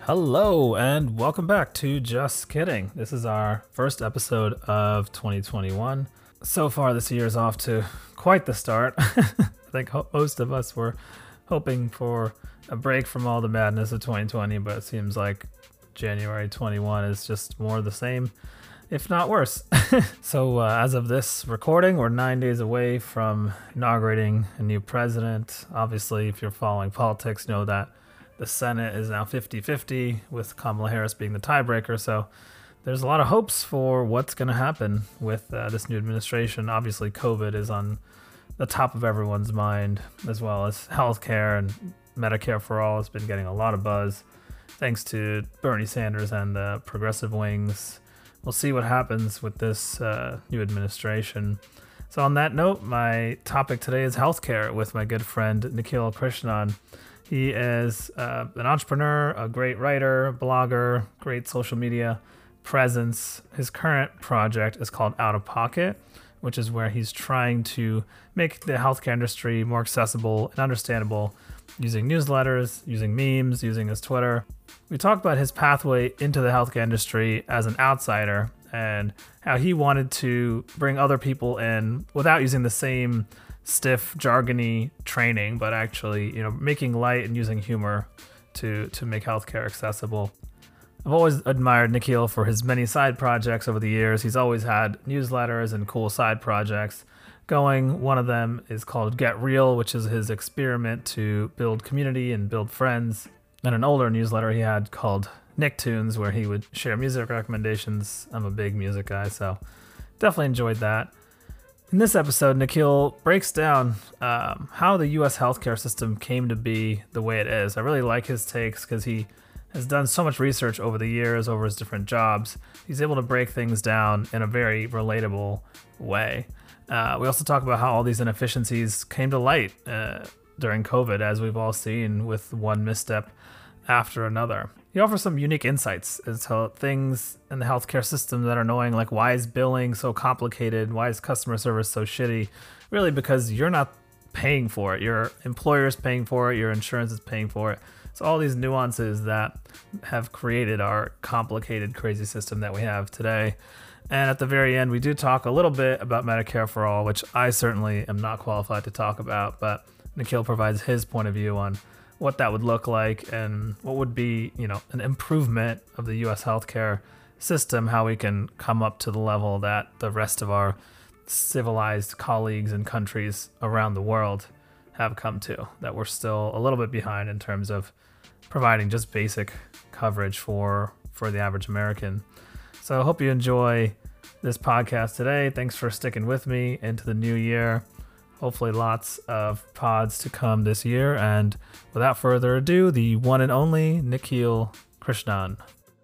Hello, and welcome back to Just Kidding. This is our first episode of 2021. So far, this year is off to quite the start. I think most of us were hoping for a break from all the madness of 2020, but it seems like January 21 is just more of the same, if not worse. So, as of this recording, we're 9 days away from inaugurating a new president. Obviously, if you're following politics, know that the Senate is now 50-50, with Kamala Harris being the tiebreaker. So there's a lot of hopes for what's going to happen with this new administration. Obviously, COVID is on the top of everyone's mind, as well as healthcare, and Medicare for All has been getting a lot of buzz thanks to Bernie Sanders and the progressive wings. We'll see what happens with this new administration. So on that note, my topic today is healthcare with my good friend Nikhil Krishnan. He is an entrepreneur, a great writer, blogger, great social media presence. His current project is called Out of Pocket, which is where he's trying to make the healthcare industry more accessible and understandable using newsletters, using memes, using his Twitter. We talked about his pathway into the healthcare industry as an outsider and how he wanted to bring other people in without using the same stiff, jargony training, but actually, making light and using humor to make healthcare accessible. I've always admired Nikhil for his many side projects over the years. He's always had newsletters and cool side projects going. One of them is called Get Real, which is his experiment to build community and build friends. And an older newsletter he had called Nicktoons, where he would share music recommendations. I'm a big music guy, so definitely enjoyed that. In this episode, Nikhil breaks down how the U.S. healthcare system came to be the way it is. I really like his takes because he has done so much research over the years, over his different jobs. He's able to break things down in a very relatable way. We also talk about how all these inefficiencies came to light during COVID, as we've all seen, with one misstep after another. He offers some unique insights into things in the healthcare system that are annoying, like why is billing so complicated? Why is customer service so shitty? Really, because you're not paying for it. Your employer is paying for it. Your insurance is paying for it. So all these nuances that have created our complicated, crazy system that we have today. And at the very end, we do talk a little bit about Medicare for All, which I certainly am not qualified to talk about, but Nikhil provides his point of view on what that would look like and what would be, an improvement of the U.S. healthcare system, how we can come up to the level that the rest of our civilized colleagues and countries around the world have come to, that we're still a little bit behind in terms of providing just basic coverage for the average American. So I hope you enjoy this podcast today. Thanks for sticking with me into the new year. Hopefully lots of pods to come this year. And without further ado, the one and only Nikhil Krishnan.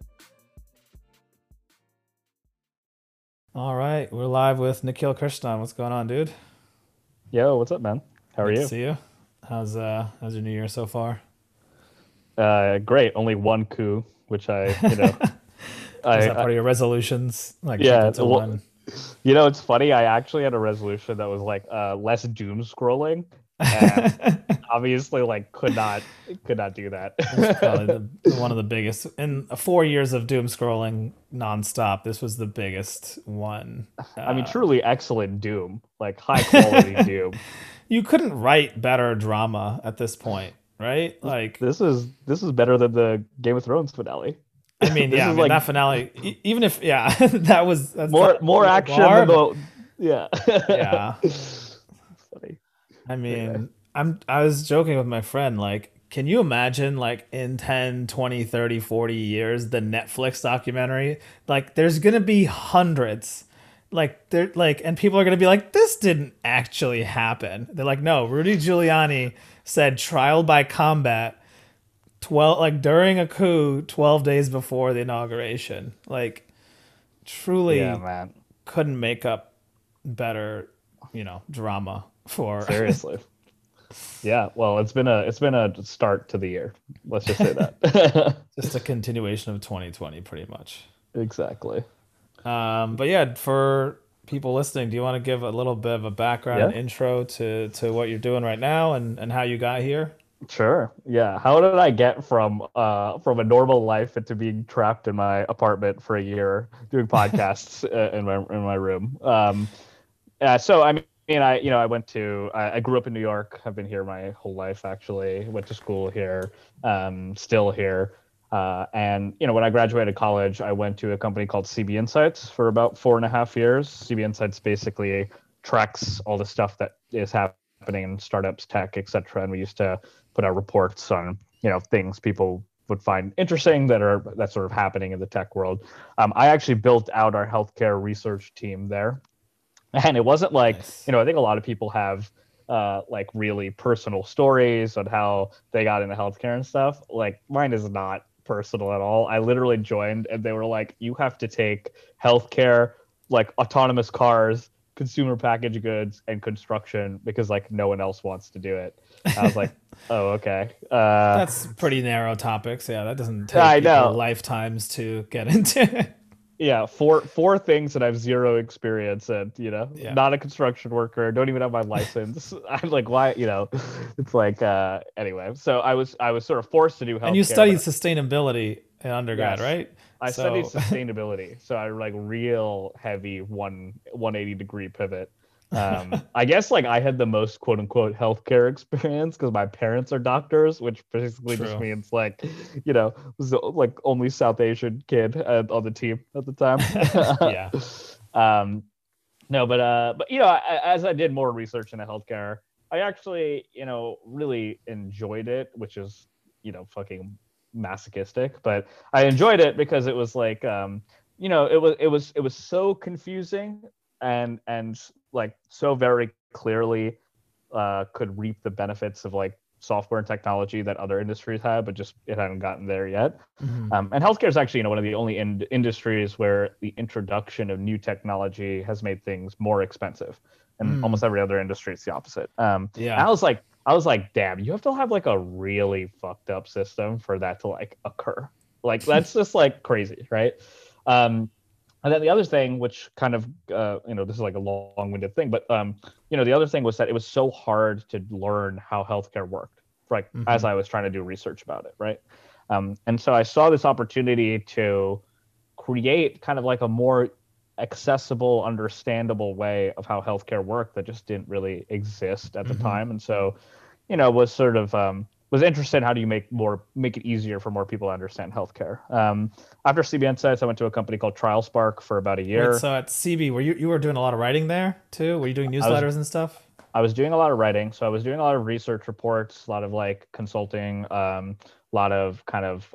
All right, we're live with Nikhil Krishnan. What's going on, dude? Yo, what's up, man? How are Good you? to see you. How's your new year so far? Great. Only one coup, which Is that part of your resolutions? Like, yeah. keep it to one? It's funny. I actually had a resolution that was like less doom scrolling, and obviously, like, could not do that. It's probably one of the biggest in 4 years of doom scrolling nonstop. This was the biggest one. I mean, truly excellent doom, like high quality doom. You couldn't write better drama at this point, right? Like, This is better than the Game of Thrones finale. I mean, This yeah, is like that finale, even if, yeah, that's more action than the yeah. yeah. Funny. I Yeah. mean, I was joking with my friend, like, can you imagine, like, in 10, 20, 30, 40 years, the Netflix documentary? Like, there's gonna be hundreds. And people are gonna be like, this didn't actually happen. They're like, no, Rudy Giuliani said trial by combat 12, like, during a coup 12 days before the inauguration. Like, truly Yeah, man. couldn't make up better, drama for Seriously. Yeah, well, it's been a start to the year. Let's just say that. just a continuation of 2020, pretty much. Exactly. But yeah, for people listening, do you want to give a little bit of a background Yeah. and intro to what you're doing right now and how you got here? Sure. Yeah. How did I get from a normal life into being trapped in my apartment for a year doing podcasts in my room? So I mean, I went to I grew up in New York. I've been here my whole life actually. Went to school here. Still here. And when I graduated college, I went to a company called CB Insights for about 4.5 years. CB Insights basically tracks all the stuff that is happening in startups, tech, etc. And we used to put out reports on things people would find interesting that's sort of happening in the tech world. I actually built out our healthcare research team there, and it wasn't like Nice. I think a lot of people have like really personal stories on how they got into healthcare and stuff. Like mine is not personal at all. I literally joined and they were like, you have to take healthcare, like autonomous cars, consumer packaged goods, and construction because like no one else wants to do it. I was like, oh, okay. That's pretty narrow topics. Yeah, that doesn't take I people know. lifetimes to get into. Yeah, four things that I have zero experience in, Yeah. not a construction worker, don't even have my license. I'm like, why, it's like anyway. So I was sort of forced to do And you healthcare, studied but sustainability in undergrad, yes, right? I studied So sustainability. So I like real heavy 180-degree pivot. I guess like I had the most quote unquote healthcare experience because my parents are doctors, which basically just true. means like, was the, like only South Asian kid on the team at the time. Yeah. um, no, but as I did more research into healthcare, I actually really enjoyed it, which is fucking masochistic, but I enjoyed it because it was like it was so confusing and like so very clearly could reap the benefits of like software and technology that other industries have, but just it hadn't gotten there yet. Hmm. And healthcare is actually one of the only industries where the introduction of new technology has made things more expensive. And Mm. almost every other industry is the opposite. And Yeah. I was like, damn, you have to have like a really fucked up system for that to like occur. Like that's just like crazy, right? Um, and then the other thing, which kind of, this is like a long-winded thing, but the other thing was that it was so hard to learn how healthcare worked, like as Hmm. I was trying to do research about it, right? And so I saw this opportunity to create kind of like a more accessible, understandable way of how healthcare worked that just didn't really exist at the Hmm. time. And so, was sort of was interested in how do you make it easier for more people to understand healthcare. After CB Insights, I went to a company called TrialSpark for about a Wait, year. so at CB, were you were doing a lot of writing there too? Were you doing I was newsletters and stuff? I was doing a lot of writing, so I was doing a lot of research reports, a lot of like consulting, a lot of kind of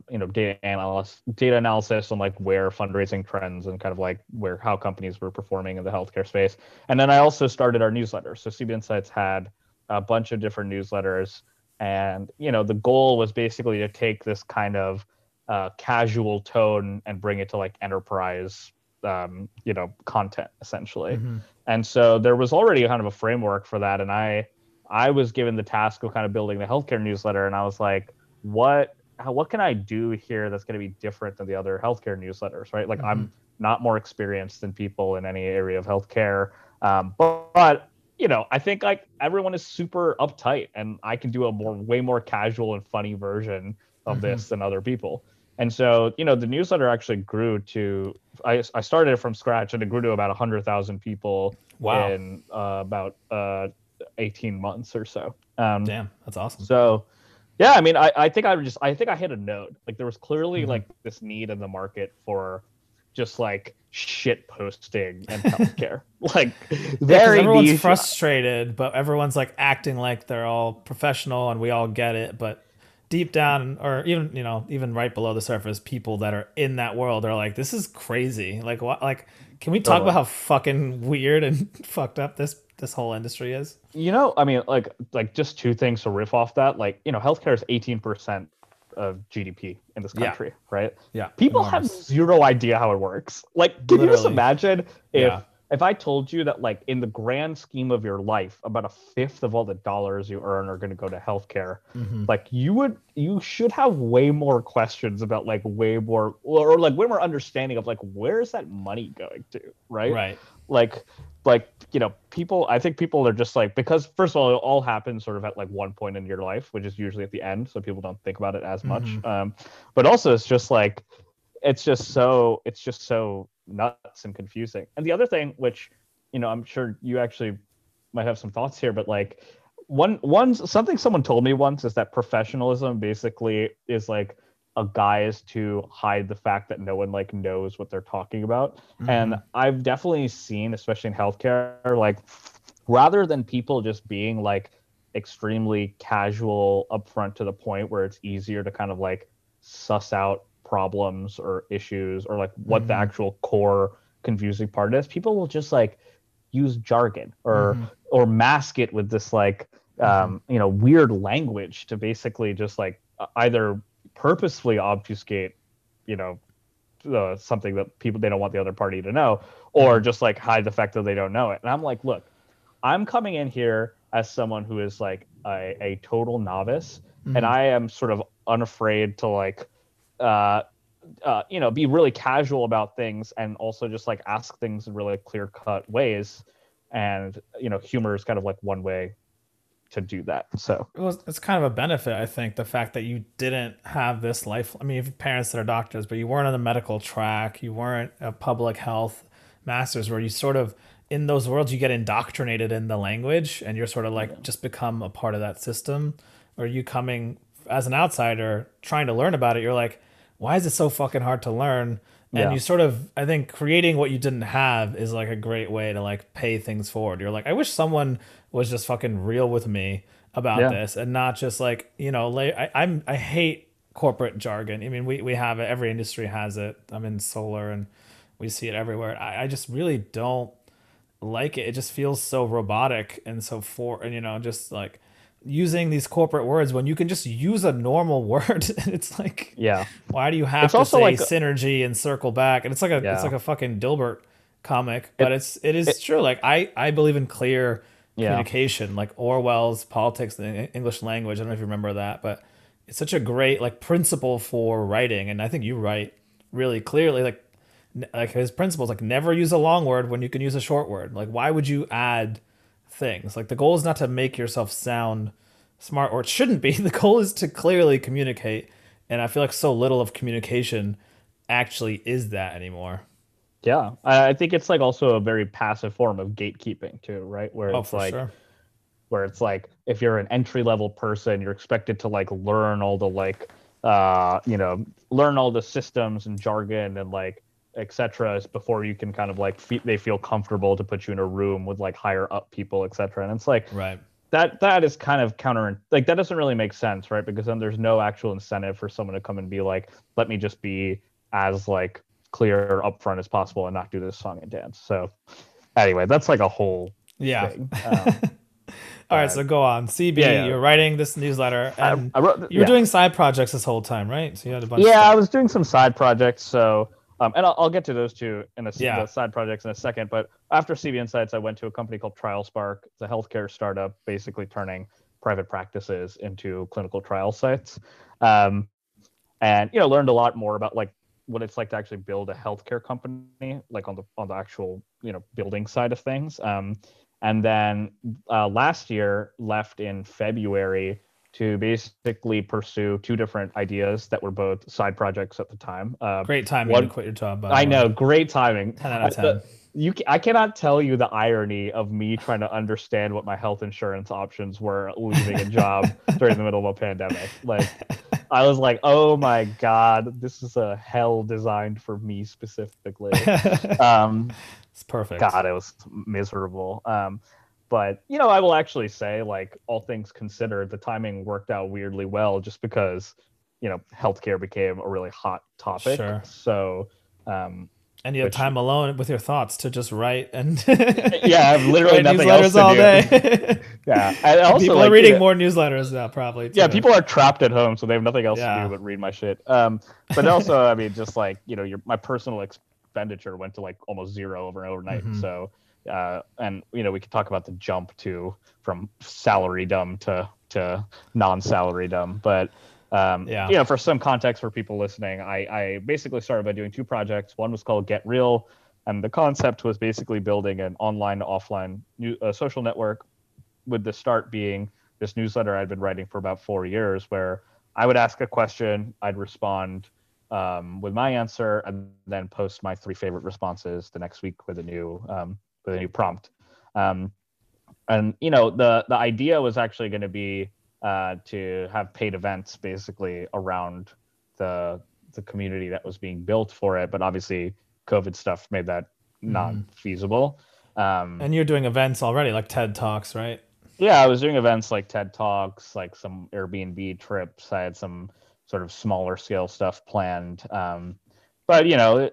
data analysis on like where fundraising trends and kind of like where how companies were performing in the healthcare space. And then I also started our newsletter. So CB Insights had a bunch of different newsletters, and the goal was basically to take this kind of casual tone and bring it to like enterprise, content essentially. Hmm. And so there was already kind of a framework for that. And I was given the task of kind of building the healthcare newsletter. And I was like, what can I do here that's going to be different than the other healthcare newsletters, right? Like Hmm. I'm not more experienced than people in any area of healthcare. But I think like everyone is super uptight and I can do a way more casual and funny version of Hmm. this than other people. And so, the newsletter actually grew to, I started it from scratch and it grew to about 100,000 people Wow. in about 18 months or so. Damn, that's awesome. So, yeah, I mean, I think I hit a node. Like there was clearly Hmm. like this need in the market for just like shit posting and healthcare, like Yeah, because very everyone's niche. frustrated, but everyone's like acting like they're all professional and we all get it. But deep down, or even even right below the surface, people that are in that world are like, "This is crazy." Like, what? Like, can we talk about Totally. how fucking weird and fucked up this whole industry is? I mean, like just two things to riff off that. Like, healthcare is 18% of GDP in this Yeah, country, right? yeah, People have enormous. zero idea how it works. Like, can you just Literally, imagine yeah. if I told you that like in the grand scheme of your life, about a fifth of all the dollars you earn are going to go to healthcare? Hmm. Like you should have way more questions about like way more or like way more understanding of like where is that money going to, right? Right. Like like, people, I think people are just like, because first of all, it all happens sort of at like one point in your life, which is usually at the end, so people don't think about it as much. But also it's just like, it's just so nuts and confusing. And the other thing, which, I'm sure you actually might have some thoughts here, but like something someone told me once is that professionalism basically is like a guise to hide the fact that no one like knows what they're talking about. And I've definitely seen, especially in healthcare, like rather than people just being like extremely casual upfront to the point where it's easier to kind of like suss out problems or issues or like what the actual core confusing part is, people will just like use jargon or mask it with this like weird language to basically just like either purposefully obfuscate something that they don't want the other party to know, or just like hide the fact that they don't know it. And I'm like, look, I'm coming in here as someone who is like a total novice, and I am sort of unafraid to like be really casual about things, and also just like ask things in really clear cut ways. And humor is kind of like one way to do that. So it's kind of a benefit, I think, the fact that you didn't have this life. I mean, you have parents that are doctors, but you weren't on the medical track. You weren't a public health master's, where you sort of, in those worlds, you get indoctrinated in the language, and you're sort of like just become a part of that system. Or you coming as an outsider trying to learn about it, you're like, why is it so fucking hard to learn? And you sort of, I think, creating what you didn't have is like a great way to like pay things forward. You're like, I wish someone was just fucking real with me about this, and not just like, I hate corporate jargon. I mean, we have it. Every industry has it. I'm in solar and we see it everywhere. I just really don't like it. It just feels so robotic and so just like using these corporate words when you can just use a normal word. And it's like, why do you have to say like synergy and circle back? And it's like it's like a fucking Dilbert comic, but it is true. Like I believe in clear communication, like Orwell's Politics in the English Language. I don't know if you remember that, but it's such a great like principle for writing. And I think you write really clearly, like his principles, like never use a long word when you can use a short word. Like, why would you add things? Like, the goal is not to make yourself sound smart, or it shouldn't be. The goal is to clearly communicate. And I feel like so little of communication actually is that anymore. Yeah, I think it's like also a very passive form of gatekeeping too, right? Where it's like, where it's like, if you're an entry level person, you're expected to like learn all the like, learn all the systems and jargon and like etc. before you can kind of like they feel comfortable to put you in a room with like higher up people, etc. And it's like, that is kind of like that doesn't really make sense, right? Because then there's no actual incentive for someone to come and be like, let me just be as like clear upfront as possible and not do this song and dance. So anyway, that's like a whole thing. All right, so go on. CB, you're writing this newsletter, and you're doing side projects this whole time, right? So you had a bunch of stuff. I was doing some side projects. So and I'll get to those two in the side projects in a second. But after CB Insights, I went to a company called TrialSpark. It's a healthcare startup, basically turning private practices into clinical trial sites. And learned a lot more about like what it's like to actually build a healthcare company, like on the actual building side of things. And then last year left in February to basically pursue two different ideas that were both side projects at the time. Great timing to quit your job. I know, great timing. 10 out of 10. I cannot tell you the irony of me trying to understand what my health insurance options were leaving a job during the middle of a pandemic. Like, I was like, oh my God, this is a hell designed for me specifically. It's perfect. God, it was miserable. But, I will actually say, like, all things considered, the timing worked out weirdly well just because, healthcare became a really hot topic. Sure. So, and you have time alone with your thoughts to just write and I've literally nothing else to all do. Day. And also, people are reading more newsletters now, probably. Yeah, people are trapped at home, so they have nothing else to do but read my shit. But also, I mean, just like my personal expenditure went to like almost zero overnight. So, and we could talk about the jump from salary dumb to non-salary dumb, but. For some context for people listening, I basically started by doing two projects. One was called Get Real, And the concept was basically building an online to offline social network, with the start being this newsletter I'd been writing for about 4 years, where I would ask a question, I'd respond with my answer, and then post my 3 favorite responses the next week with a new prompt. And the idea was actually going to be to have paid events basically around the community that was being built for it, but obviously COVID stuff made that not feasible. And you're doing events already, like TED Talks, right? Yeah, I was doing events like TED Talks, like some Airbnb trips. I had some sort of smaller scale stuff planned. But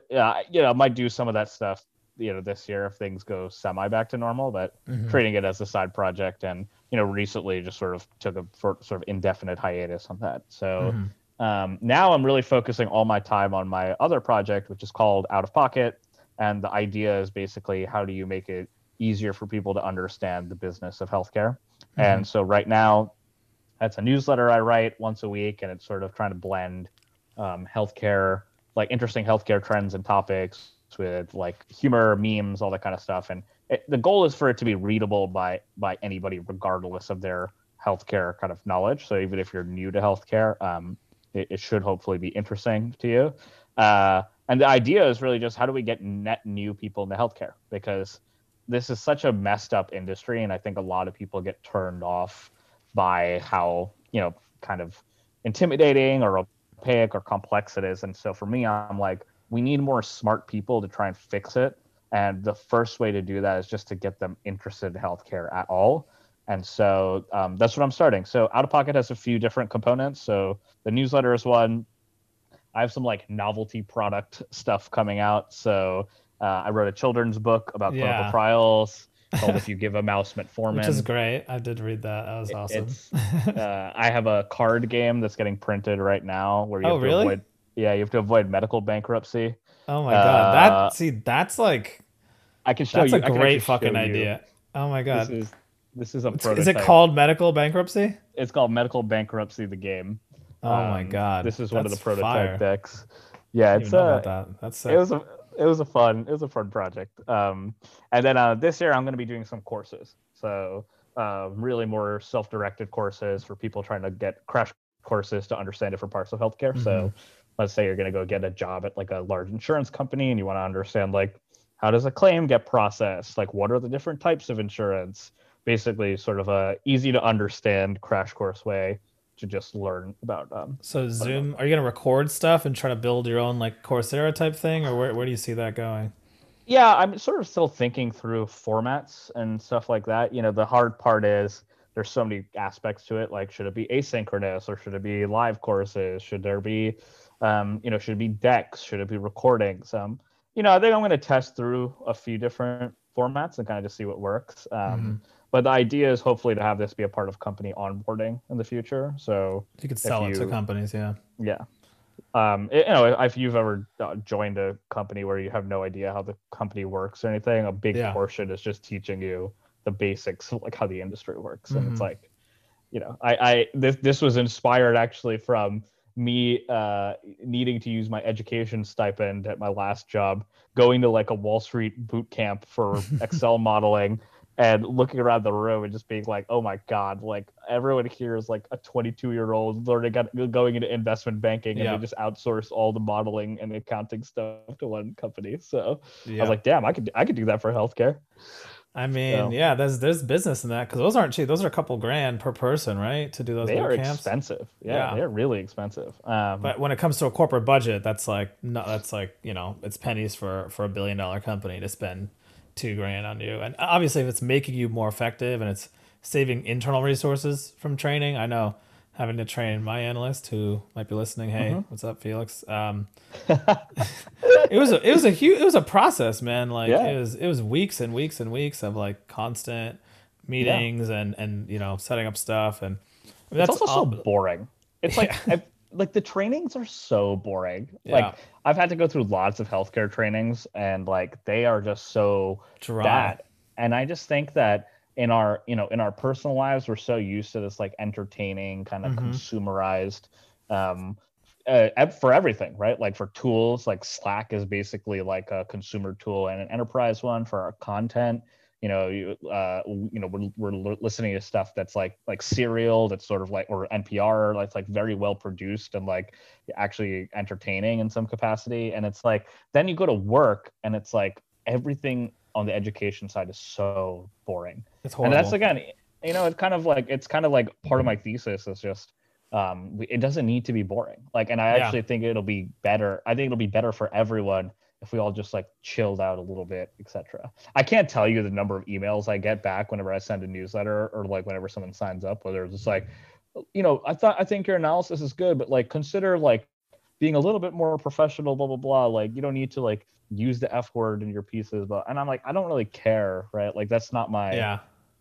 I might do some of that stuff, this year if things go semi back to normal, but treating it as a side project. And, recently just sort of took a sort of indefinite hiatus on that. So now I'm really focusing all my time on my other project, which is called Out of Pocket. And the idea is basically, how do you make it easier for people to understand the business of healthcare? And so right now, that's a newsletter I write once a week, and it's sort of trying to blend healthcare, like interesting healthcare trends and topics, with like humor, memes, all that kind of stuff. And the goal is for it to be readable by anybody, regardless of their healthcare kind of knowledge. So even if you're new to healthcare, it should hopefully be interesting to you. And the idea is really just, how do we get net new people into healthcare? Because this is such a messed up industry, and I think a lot of people get turned off by how, kind of intimidating or opaque or complex it is. And so for me, I'm like, we need more smart people to try and fix it. And the first way to do that is just to get them interested in healthcare at all. And so that's what I'm starting. So Out of Pocket has a few different components. So the newsletter is one. I have some like novelty product stuff coming out. So I wrote a children's book about clinical trials called "If You Give a Mouse Metformin," which is great. I did read that. That was awesome. I have a card game that's getting printed right now where you have to avoid. Yeah, you have to avoid medical bankruptcy. Oh my god! That's like, I can show you. That's a great fucking idea. Oh my god! This is a prototype. Is it called Medical Bankruptcy? It's called Medical Bankruptcy, the game. Oh my god! This is one of the prototype decks. Yeah, it's about that. That's sick. It was a fun project. And then this year I'm going to be doing some courses. So really more self-directed courses for people trying to get crash courses to understand different parts of healthcare. So let's say you're going to go get a job at like a large insurance company, and you want to understand, like, how does a claim get processed? Like, what are the different types of insurance? Basically sort of a easy to understand crash course way to just learn about. So Zoom, are you going to record stuff and try to build your own like Coursera type thing, or where do you see that going? Yeah, I'm sort of still thinking through formats and stuff like that. The hard part is there's so many aspects to it. Like, should it be asynchronous, or should it be live courses? Should there be, should it be decks? Should it be recordings? I think I'm going to test through a few different formats and kind of just see what works. But the idea is hopefully to have this be a part of company onboarding in the future. So you could sell it to companies. Yeah. If you've ever joined a company where you have no idea how the company works or anything, a big portion is just teaching you the basics of like how the industry works. And it's like, this was inspired actually from me needing to use my education stipend at my last job, going to like a Wall Street boot camp for Excel modeling, and looking around the room and just being like, oh my God, like everyone here is like a 22-year-old going into investment banking, and they just outsource all the modeling and accounting stuff to one company. So I was like, damn, I could do that for healthcare. I mean, there's business in that, because those aren't cheap. Those are a couple grand per person, right? To do those boot camps. They are expensive. Yeah, they're really expensive. But when it comes to a corporate budget, that's like it's pennies for a $1 billion company to spend $2,000 on you. And obviously, if it's making you more effective and it's saving internal resources from training, I know having to train my analyst who might be listening. Hey, what's up, Felix? It was a process, man. Like it was weeks and weeks and weeks of like constant meetings and setting up stuff. And I mean, that's also so boring. It's like like the trainings are so boring. Like I've had to go through lots of healthcare trainings, and like they are just so dry. Bad. And I just think that in our personal lives, we're so used to this like entertaining kind of consumerized for everything, right? Like for tools, like Slack is basically like a consumer tool and an enterprise one for our content. We're listening to stuff that's like Serial, that's sort of like, or NPR, that's like very well produced and like actually entertaining in some capacity. And it's like, then you go to work and it's like everything on the education side is so boring. It's And horrible. that's, again, it's kind of like part of my thesis is just it doesn't need to be boring. Like, and I actually think it'll be better. I think it'll be better for everyone if we all just like chilled out a little bit, etc. I can't tell you the number of emails I get back whenever I send a newsletter, or like whenever someone signs up, whether it's just like, I think your analysis is good, but like consider like being a little bit more professional, blah blah blah. Like, you don't need to like use the F word in your pieces, but, and I'm like, I don't really care, right? Like that's not my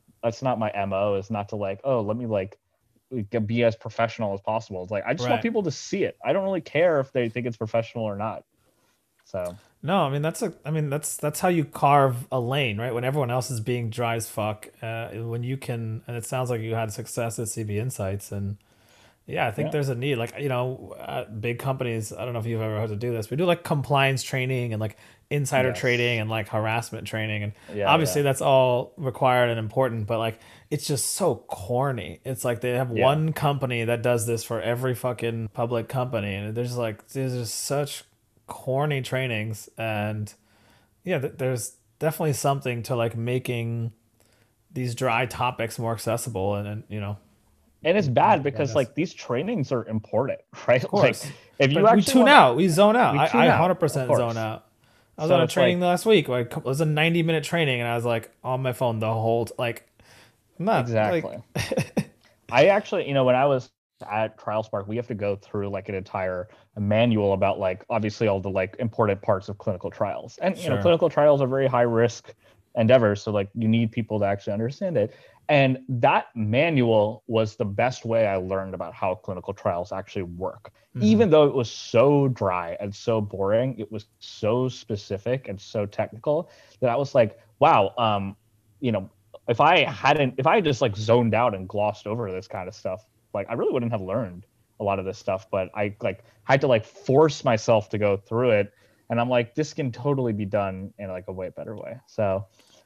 MO. Is not to like, oh, let me like be as professional as possible. It's like, I just want people to see it. I don't really care if they think it's professional or not. So no, I mean that's how you carve a lane, right? When everyone else is being dry as fuck, when you can, and it sounds like you had success at CB Insights, and yeah, I think there's a need. Like, big companies, I don't know if you've ever had to do this. We do like compliance training and like insider trading and like harassment training. And obviously that's all required and important, but like, it's just so corny. It's like they have one company that does this for every fucking public company. And there's just such corny trainings. And there's definitely something to like making these dry topics more accessible and it's bad because like these trainings are important, right? Of course. Like if you we tune out, we zone out. I 100% zone out. I was on a training last week. Like, it was a 90-minute training, and I was like on my phone the whole not exactly. Like... I actually, when I was at TrialSpark, we have to go through like an entire manual about like obviously all the like important parts of clinical trials, and clinical trials are very high risk endeavors, so like you need people to actually understand it. And that manual was the best way I learned about how clinical trials actually work. Mm-hmm. Even though it was so dry and so boring, it was so specific and so technical that I was like, wow, if I just like zoned out and glossed over this kind of stuff, like I really wouldn't have learned a lot of this stuff. But I like had to like force myself to go through it. And I'm like, this can totally be done in like a way better way. So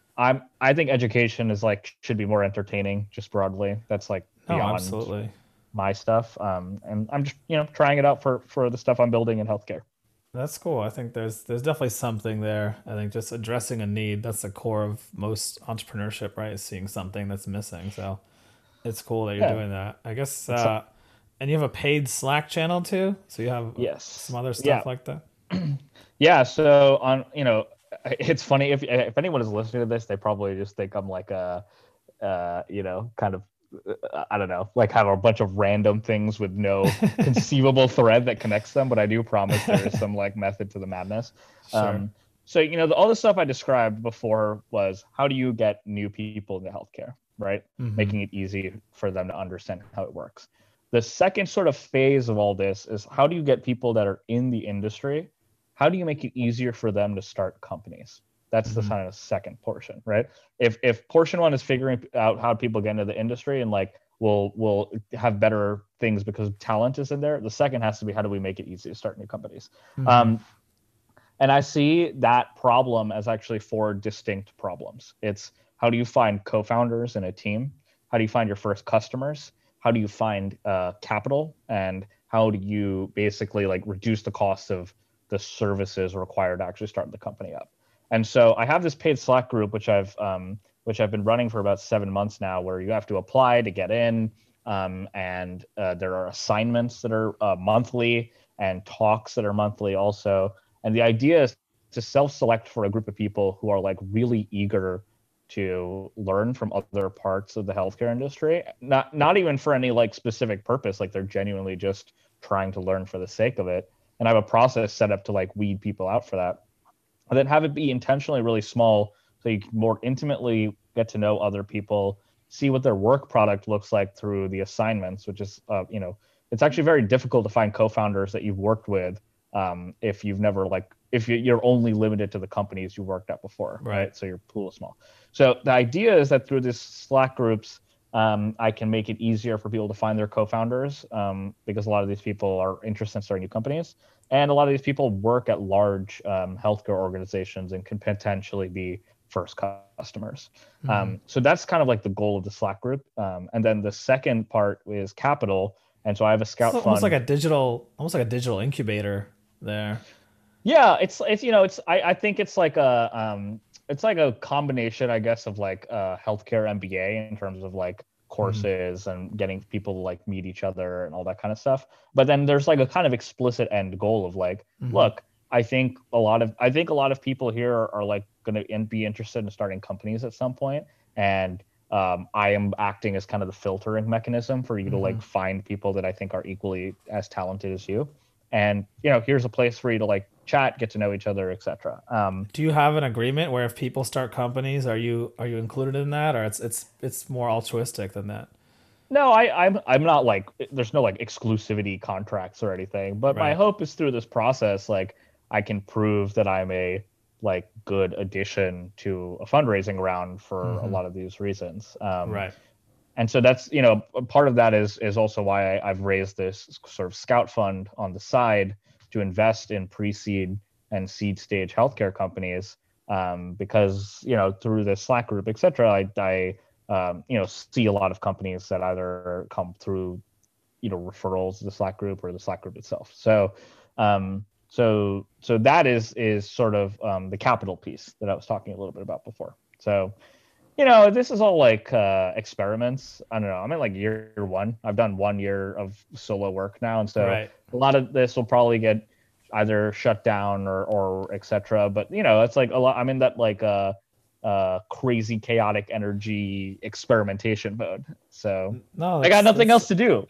I think education is like should be more entertaining, just broadly. That's like beyond my stuff. And I'm just trying it out for the stuff I'm building in healthcare. That's cool. I think there's definitely something there. I think just addressing a need, that's the core of most entrepreneurship, right? Is seeing something that's missing. So it's cool that you're doing that. I guess and you have a paid Slack channel too? So you have some other stuff like that? Yeah, so on it's funny if anyone is listening to this, they probably just think I'm like a, kind of, I don't know, like have a bunch of random things with no conceivable thread that connects them. But I do promise there is some like method to the madness. Sure. So all the stuff I described before was how do you get new people into healthcare, right? Mm-hmm. Making it easy for them to understand how it works. The second sort of phase of all this is how do you get people that are in the industry? How do you make it easier for them to start companies? That's the kind of second portion, right? If portion one is figuring out how people get into the industry and like we'll have better things because talent is in there, the second has to be how do we make it easy to start new companies? Mm-hmm. And I see that problem as actually 4 distinct problems. It's how do you find co-founders in a team? How do you find your first customers? How do you find capital? And how do you basically like reduce the cost of the services required to actually start the company up? And so I have this paid Slack group, which I've been running for about 7 months now, where you have to apply to get in. And there are assignments that are monthly and talks that are monthly also. And the idea is to self-select for a group of people who are like really eager to learn from other parts of the healthcare industry, not even for any like specific purpose, like they're genuinely just trying to learn for the sake of it. And I have a process set up to like weed people out for that. And then have it be intentionally really small so you can more intimately get to know other people, see what their work product looks like through the assignments, which is, it's actually very difficult to find co-founders that you've worked with if you've never if you're only limited to the companies you worked at before, right? So your pool is small. So the idea is that through this Slack groups, I can make it easier for people to find their co-founders, because a lot of these people are interested in starting new companies, and a lot of these people work at large healthcare organizations and can potentially be first customers. So that's kind of like the goal of the Slack group. And then the second part is capital. And so I have a scout It's fund. almost like a digital incubator there. Yeah, it's I think it's like a combination, I guess, of like healthcare MBA in terms of like courses and getting people to like meet each other and all that kind of stuff. But then there's like a kind of explicit end goal of like, look, I think a lot of people here are like going to be interested in starting companies at some point, and I am acting as kind of the filtering mechanism for you to like find people that I think are equally as talented as you. And here's a place for you to like chat, get to know each other, etc. Do you have an agreement where if people start companies, are you included in that, or it's more altruistic than that? No, I'm not like, there's no like exclusivity contracts or anything. But my hope is through this process, like I can prove that I'm a like good addition to a fundraising round for a lot of these reasons. Right. And so that's, part of that is also why I've raised this sort of scout fund on the side to invest in pre-seed and seed stage healthcare companies, because, through the Slack group, et cetera, I see a lot of companies that either come through, referrals to the Slack group or the Slack group itself. So that is sort of the capital piece that I was talking a little bit about before. So, this is all like experiments. I don't know. I'm in like year one. I've done 1 year of solo work now. And so a lot of this will probably get either shut down or et cetera. But, it's like a lot. I'm in that like crazy chaotic energy experimentation mode. So I got nothing else to do.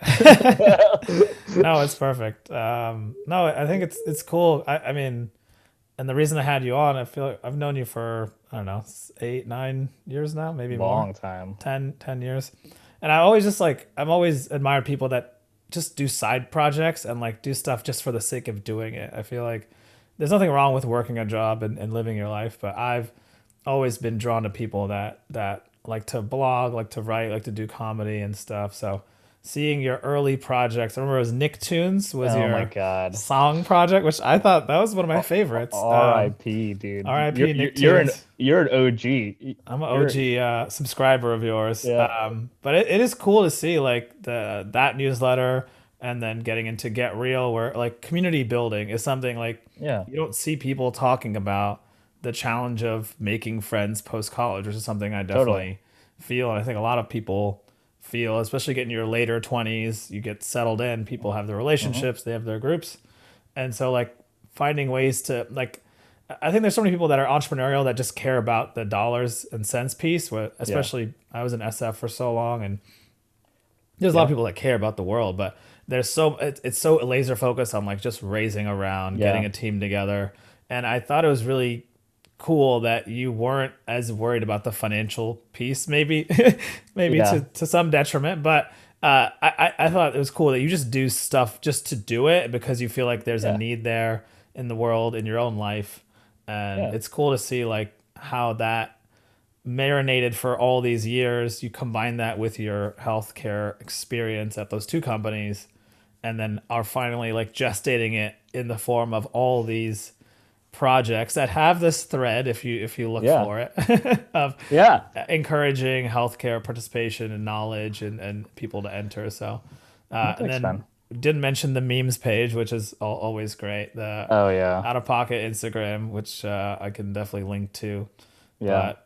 No, it's perfect. No, I think it's cool. I mean, and the reason I had you on, I feel like I've known you for, I don't know, 8-9 years now, maybe long more. time. 10 years. And I always I've always admired people that just do side projects and like do stuff just for the sake of doing it. I feel like there's nothing wrong with working a job and living your life, but I've always been drawn to people that like to blog, like to write, like to do comedy and stuff. So seeing your early projects, I remember it was Nicktoons was your song project, which I thought that was one of my favorites. R.I.P. Dude. R.I.P. Nicktoons. You're an OG. I'm an OG subscriber of yours. Yeah. But it is cool to see like that newsletter, and then getting into Get Real, where like community building is something like you don't see people talking about the challenge of making friends post college, which is something I definitely feel, and I think a lot of people feel, especially getting your later 20s, you get settled in, people have their relationships, they have their groups. And so like finding ways to like, I think there's so many people that are entrepreneurial that just care about the dollars and cents piece, especially I was in SF for so long, and there's a lot of people that care about the world, but there's it's so laser focused on like just raising around, getting a team together. And I thought it was really cool that you weren't as worried about the financial piece, maybe to some detriment, but I thought it was cool that you just do stuff just to do it because you feel like there's a need there in the world, in your own life. And it's cool to see like how that marinated for all these years. You combine that with your healthcare experience at those two companies, and then are finally like gestating it in the form of all these projects that have this thread, if you look for it, of encouraging healthcare participation and knowledge and people to enter. So and then didn't mention the memes page, which is always great. The Out of Pocket Instagram, which I can definitely link to. No,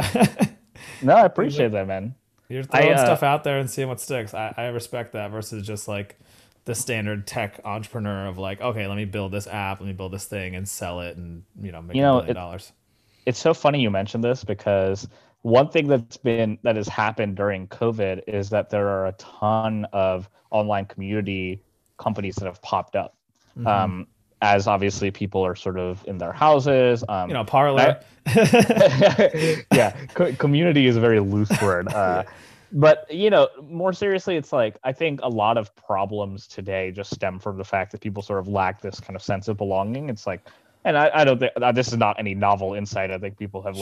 I appreciate that, man. You're throwing stuff out there and seeing what sticks. I respect that versus just like the standard tech entrepreneur of like, okay, let me build this app, let me build this thing and sell it and make $1 billion. It's so funny you mentioned this, because one thing that has happened during COVID is that there are a ton of online community companies that have popped up. As obviously people are sort of in their houses. Parlor. Community is a very loose word. But, more seriously, it's like, I think a lot of problems today just stem from the fact that people sort of lack this kind of sense of belonging. It's like, and I don't think this is not any novel insight. I think people have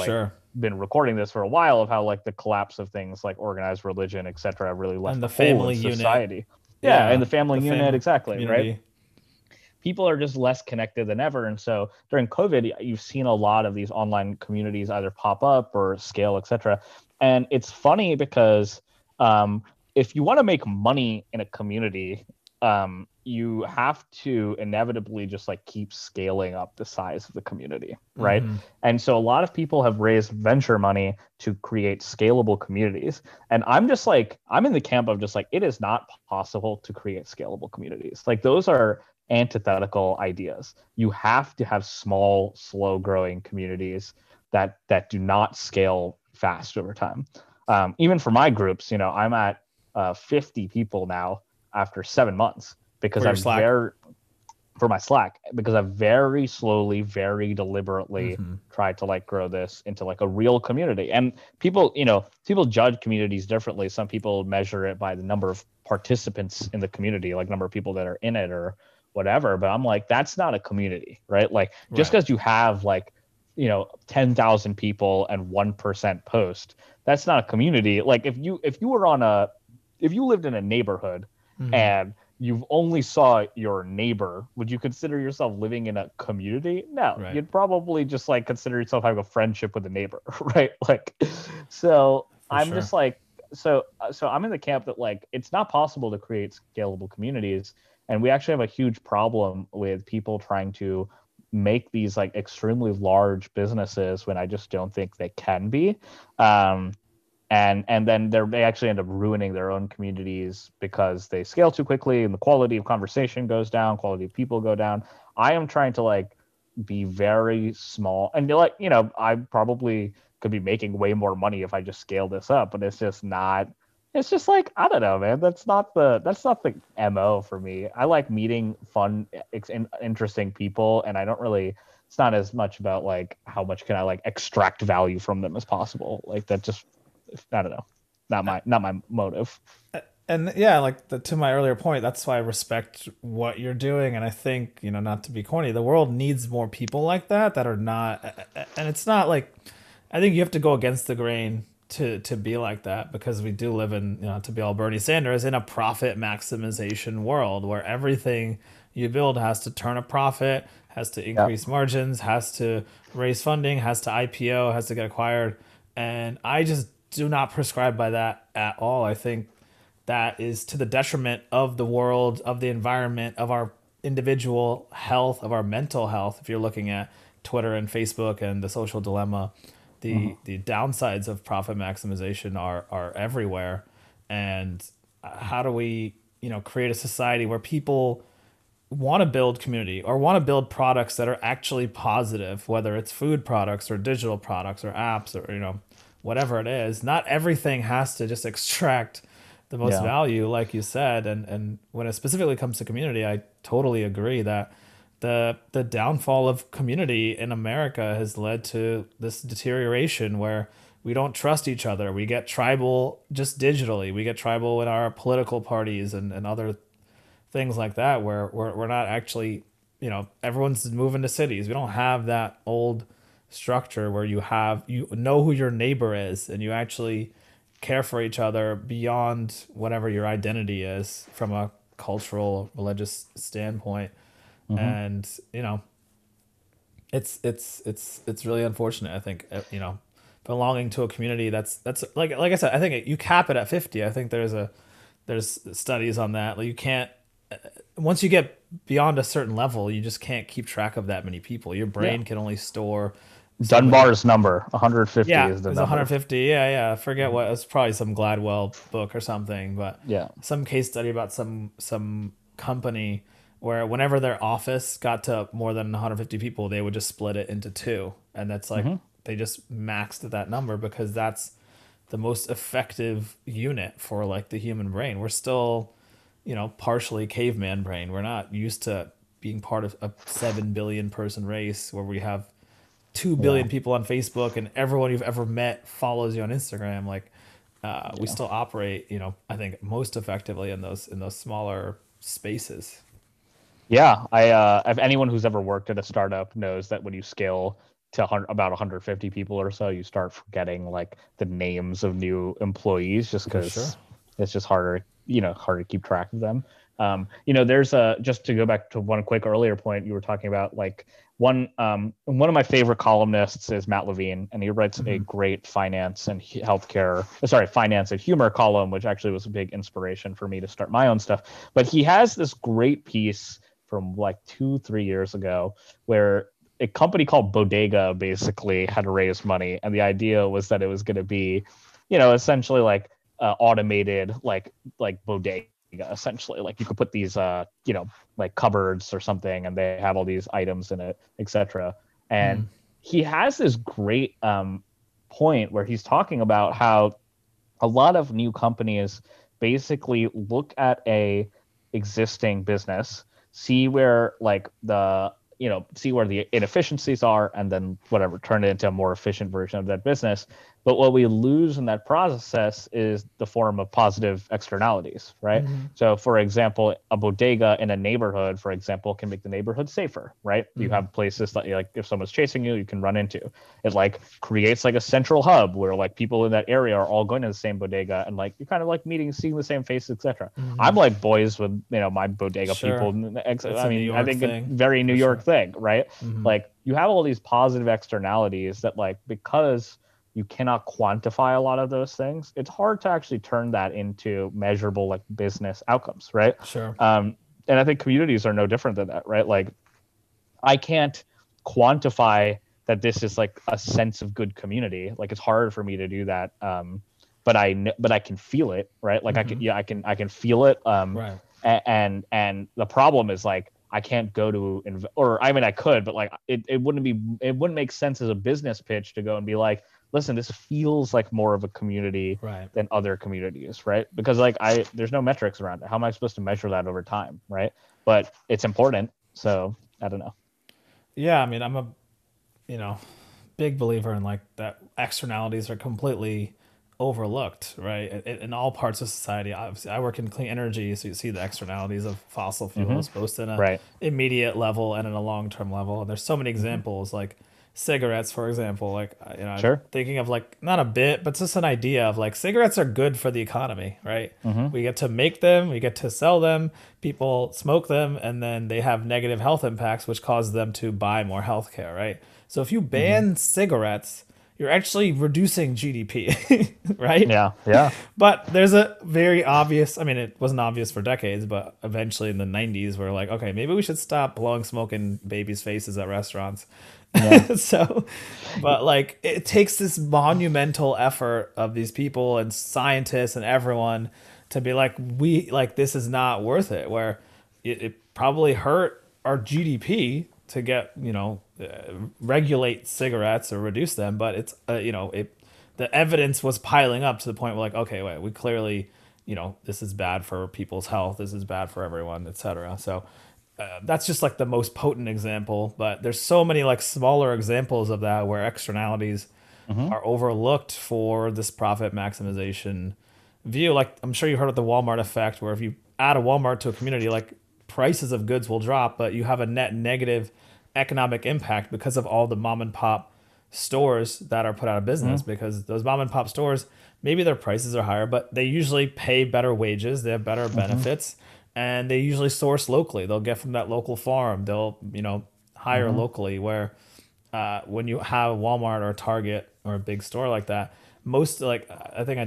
been recording this for a while, of how like the collapse of things like organized religion, etc., really left And the a hole in family unit. society. Yeah, and Yeah. the family The unit, family exactly, right? community. People are just less connected than ever. And so during COVID, you've seen a lot of these online communities either pop up or scale, etc. And it's funny because if you want to make money in a community, you have to inevitably just like keep scaling up the size of the community, right? Mm-hmm. And so a lot of people have raised venture money to create scalable communities. And I'm just like, I'm in the camp of just like, it is not possible to create scalable communities. Like those are antithetical ideas. You have to have small, slow growing communities that do not scale fast over time. Even for my groups, I'm at 50 people now after 7 months, because For your I've Slack. very for my Slack, because I've very slowly, very deliberately Mm-hmm. tried to like grow this into like a real community. And people, people judge communities differently. Some people measure it by the number of participants in the community, like number of people that are in it or whatever. But I'm like, that's not a community, right? Like just Right. because you have like 10,000 people and 1% post, that's not a community. Like if you lived in a neighborhood Mm-hmm. and you've only saw your neighbor, would you consider yourself living in a community? No, Right. you'd probably just like consider yourself having a friendship with a neighbor, right? Like, so For I'm sure. just like, so I'm in the camp that like it's not possible to create scalable communities, and we actually have a huge problem with people trying to make these like extremely large businesses when I just don't think they can be. And then they actually end up ruining their own communities because they scale too quickly and the quality of conversation goes down, quality of people go down. I am trying to like be very small, and like I probably could be making way more money if I just scale this up, but it's just not. It's just like, I don't know, man. That's not the MO for me. I like meeting fun, interesting people, and I don't really. It's not as much about like how much can I like extract value from them as possible. Like that just, I don't know, not my motive. And yeah, like to my earlier point, that's why I respect what you're doing. And I think, not to be corny, the world needs more people like that are not, and it's not like, I think you have to go against the grain to be like that, because we do live in, to be all Bernie Sanders, in a profit maximization world where everything you build has to turn a profit, has to Yeah. increase margins, has to raise funding, has to IPO, has to get acquired. And I just do not prescribe by that at all. I think that is to the detriment of the world, of the environment, of our individual health, of our mental health. If you're looking at Twitter and Facebook and the social dilemma, the downsides of profit maximization are everywhere. And how do we, create a society where people want to build community or want to build products that are actually positive, whether it's food products or digital products or apps or, whatever it is. Not everything has to just extract the most Yeah. value, like you said. And when it specifically comes to community, I totally agree that the downfall of community in America has led to this deterioration where we don't trust each other. We get tribal just digitally. We get tribal in our political parties and other things like that, where we're not actually, everyone's moving to cities. We don't have that old structure where you know who your neighbor is and you actually care for each other beyond whatever your identity is from a cultural religious standpoint. Hmm. And it's really unfortunate. I think belonging to a community that's like I said, I think you cap it at 50. I think there's studies on that. Like you can't, once you get beyond a certain level, you just can't keep track of that many people. Your Yeah. brain can only store so many. Dunbar's number 150 Yeah, is the it's number. 150. Yeah. I forget what. It's probably some Gladwell book or something, but Yeah. some case study about some company where whenever their office got to more than 150 people, they would just split it into two, and that's like Hmm. they just maxed at that number because that's the most effective unit for like the human brain. We're still, partially caveman brain. We're not used to being part of a 7 billion person race where we have 2 Yeah. billion people on Facebook and everyone you've ever met follows you on Instagram. Like, we still operate, I think most effectively in those smaller spaces. Yeah, if anyone who's ever worked at a startup knows that when you scale to about 150 people or so, you start forgetting like the names of new employees just For sure. because it's just harder, harder to keep track of them. There's just to go back to one quick earlier point you were talking about, like one of my favorite columnists is Matt Levine, and he writes a great finance and finance and humor column, which actually was a big inspiration for me to start my own stuff. But he has this great piece from like 2-3 years ago where a company called Bodega basically had raised money, and the idea was that it was going to be, essentially like automated like bodega, essentially. Like you could put these like cupboards or something, and they have all these items in it, etc. And he has this great point where he's talking about how a lot of new companies basically look at a existing business, see where like see where the inefficiencies are, and then whatever, turn it into a more efficient version of that business. But what we lose in that process is the form of positive externalities, right? So, for example, a bodega in a neighborhood, for example, can make the neighborhood safer, right? You have places that, like, if someone's chasing you, you can run into. It like creates like a central hub where like people in that area are all going to the same bodega, and like you're kind of like seeing the same faces, etc. I'm like boys with my bodega people. I mean, I think it's very New York thing, right? Like you have all these positive externalities that, like, because you cannot quantify a lot of those things, it's hard to actually turn that into measurable like business outcomes, right? Sure. And I think communities are no different than that, right? Like I can't quantify that this is like a sense of good community. Like it's hard for me to do that. But I can feel it, right? Like I can feel it. Right. And the problem is, like, I can't go to or I mean I could, but like it wouldn't make sense as a business pitch to go and be like, listen, this feels like more of a community than other communities, right? Because like there's no metrics around it. How am I supposed to measure that over time, right? But it's important, so I don't know. Yeah, I mean, I'm a big believer in like that externalities are completely overlooked, right? In all parts of society. Obviously, I work in clean energy, so you see the externalities of fossil fuels, both in a immediate level and in a long-term level. And there's so many examples, like cigarettes, for example. Like, I'm thinking of like not a bit, but just an idea of like cigarettes are good for the economy, right? We get to make them, we get to sell them, people smoke them, and then they have negative health impacts, which cause them to buy more healthcare, right? So if you ban cigarettes, you're actually reducing GDP, right? Yeah. But there's a very obvious, I mean, it wasn't obvious for decades, but eventually in the 90s, we're like, okay, maybe we should stop blowing smoke in babies' faces at restaurants. Yeah. So, but like, it takes this monumental effort of these people and scientists and everyone to be like, this is not worth it, where it probably hurt our GDP to get, regulate cigarettes or reduce them, but it's the evidence was piling up to the point where, like, okay, wait, we clearly, this is bad for people's health, this is bad for everyone, etc. So that's just like the most potent example, but there's so many like smaller examples of that where externalities are overlooked for this profit maximization view. Like, I'm sure you heard of the Walmart effect, where if you add a Walmart to a community, like, prices of goods will drop, but you have a net negative economic impact because of all the mom and pop stores that are put out of business, because those mom and pop stores, maybe their prices are higher, but they usually pay better wages, they have better benefits, and they usually source locally. They'll get from that local farm, they'll hire locally, where when you have Walmart or Target or a big store like that, most, like, I think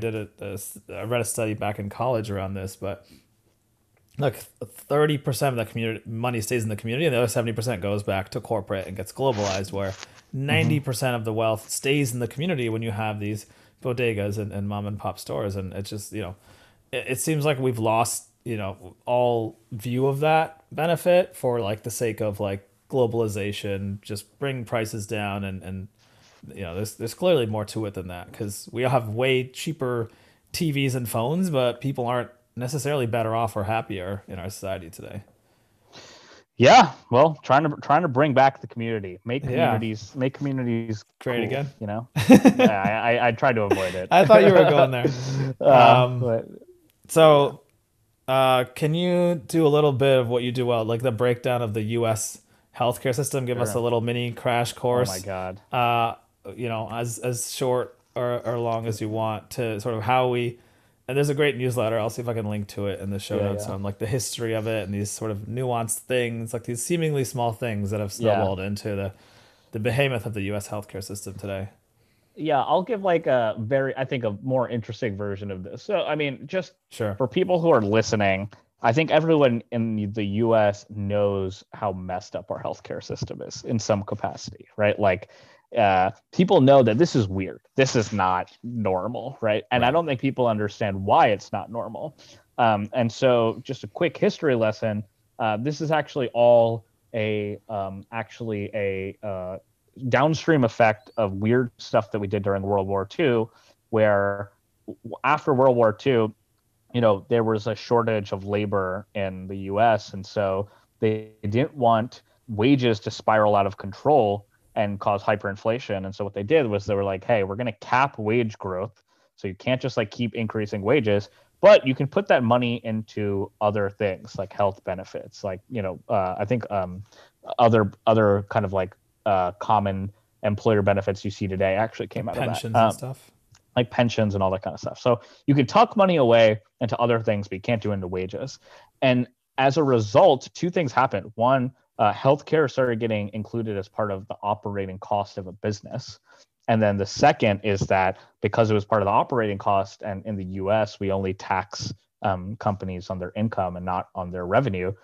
I read a study back in college around this, but like 30% of the community money stays in the community, and the other 70% goes back to corporate and gets globalized, where 90% of the wealth stays in the community when you have these bodegas and mom and pop stores. And it's just, it seems like we've lost, all view of that benefit for like the sake of like globalization, just bring prices down. And there's clearly more to it than that, because we all have way cheaper TVs and phones, but people aren't necessarily better off or happier in our society today. Yeah, well, trying to bring back the community, make communities great cool, again. I tried to avoid it. I thought you were going there. So can you do a little bit of what you do well, like the breakdown of the U.S. healthcare system, give us a Sure. little mini crash Oh my course, God. uh, as short or long as you want, to sort of how we. And there's a great newsletter. I'll see if I can link to it in the show Yeah, notes yeah. on like the history of it and these sort of nuanced things, like these seemingly small things that have Yeah. snowballed into the behemoth of the U.S. healthcare system today. Yeah, I'll give like a very, I think, a more interesting version of this. So, I mean, just Sure. for people who are listening, I think everyone in the US knows how messed up our healthcare system is in some capacity, right? Like, people know that this is weird. This is not normal, right? And I Right. don't think people understand why it's not normal. And so, just a quick history lesson. This is actually all a downstream effect of weird stuff that we did during World War II, where after World War II, there was a shortage of labor in the US. And so they didn't want wages to spiral out of control and cause hyperinflation. And so what they did was they were like, hey, we're going to cap wage growth. So you can't just like keep increasing wages, but you can put that money into other things like health benefits, like, I think other kind of like common employer benefits you see today actually came out of that. Pensions and stuff. Like pensions and all that kind of stuff. So you can tuck money away into other things, but you can't do into wages. And as a result, two things happened. One, healthcare started getting included as part of the operating cost of a business. And then the second is that because it was part of the operating cost, and in the US, we only tax companies on their income and not on their revenue.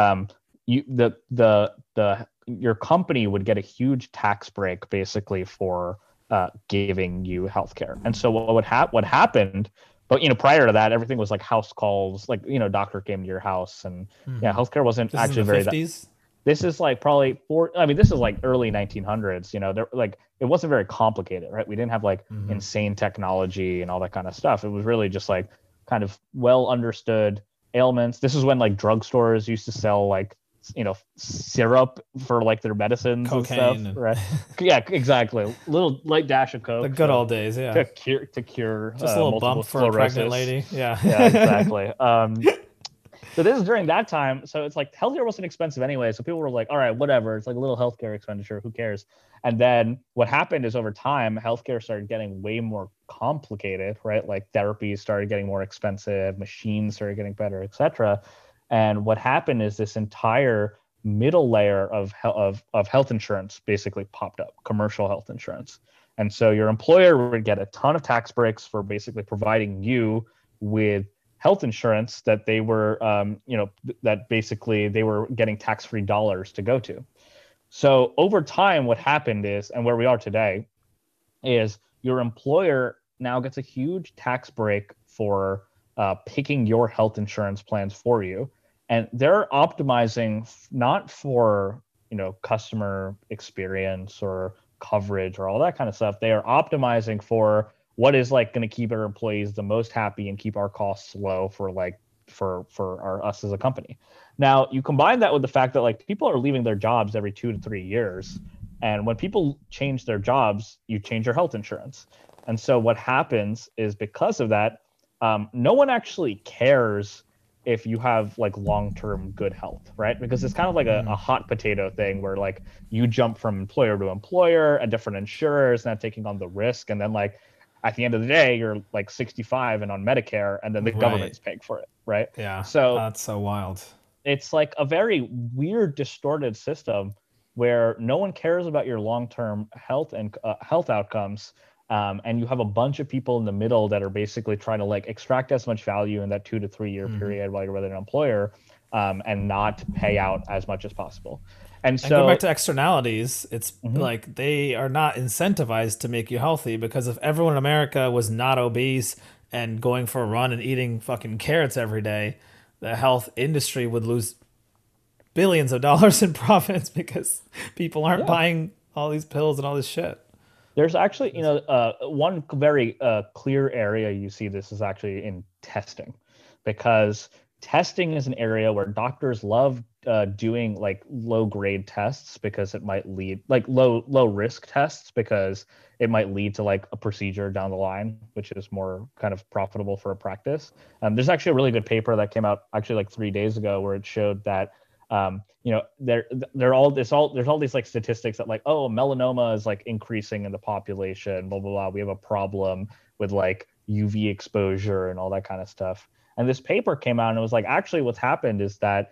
Your company would get a huge tax break basically for giving you healthcare. And so what happened, but prior to that, everything was like house calls, like doctor came to your house, and yeah, healthcare wasn't This is actually in the very. 50s. This is like probably this is like early 1900s. There like it wasn't very complicated, right? We didn't have like insane technology and all that kind of stuff. It was really just like kind of well understood ailments. This is when like drugstores used to sell like syrup for like their medicines Cocaine and stuff, right? Yeah, exactly. Little light dash of coke. The good old days, yeah. To cure Just a little multiple bump for a pregnant sclerosis. lady. Yeah. Yeah, exactly. So this is during that time. So it's like healthcare wasn't expensive anyway. So people were like, all right, whatever. It's like a little healthcare expenditure. Who cares? And then what happened is over time, healthcare started getting way more complicated, right? Like therapies started getting more expensive, machines started getting better, etc. And what happened is this entire middle layer of health insurance basically popped up, commercial health insurance. And so your employer would get a ton of tax breaks for basically providing you with health insurance that they were, that basically they were getting tax-free dollars to go to. So over time, what happened is, and where we are today, is your employer now gets a huge tax break for picking your health insurance plans for you. And they're optimizing not for, customer experience or coverage or all that kind of stuff. They are optimizing for what is like going to keep our employees the most happy and keep our costs low for us as a company. Now you combine that with the fact that like people are leaving their jobs every 2 to 3 years. And when people change their jobs, you change your health insurance. And so what happens is because of that, no one actually cares if you have like long-term good health, right? Because it's kind of like a hot potato thing where like you jump from employer to employer and different insurers, not taking on the risk. And then like at the end of the day, you're like 65 and on Medicare, and then the government's paying for it, right? Yeah. So that's so wild. It's like a very weird, distorted system where no one cares about your long-term health and health outcomes. And you have a bunch of people in the middle that are basically trying to like extract as much value in that 2 to 3 year period while you're with an employer, and not pay out as much as possible. And so going back to externalities, it's like they are not incentivized to make you healthy, because if everyone in America was not obese and going for a run and eating fucking carrots every day, the health industry would lose billions of dollars in profits because people aren't buying all these pills and all this shit. There's actually, one very clear area you see this is actually in testing, because testing is an area where doctors love doing like low grade tests because it might lead like low risk tests because it might lead to like a procedure down the line, which is more kind of profitable for a practice. There's actually a really good paper that came out actually like 3 days ago where it showed that there's all these like statistics that like, oh, melanoma is like increasing in the population, blah blah blah. We have a problem with like UV exposure and all that kind of stuff. And this paper came out and it was like, actually, what's happened is that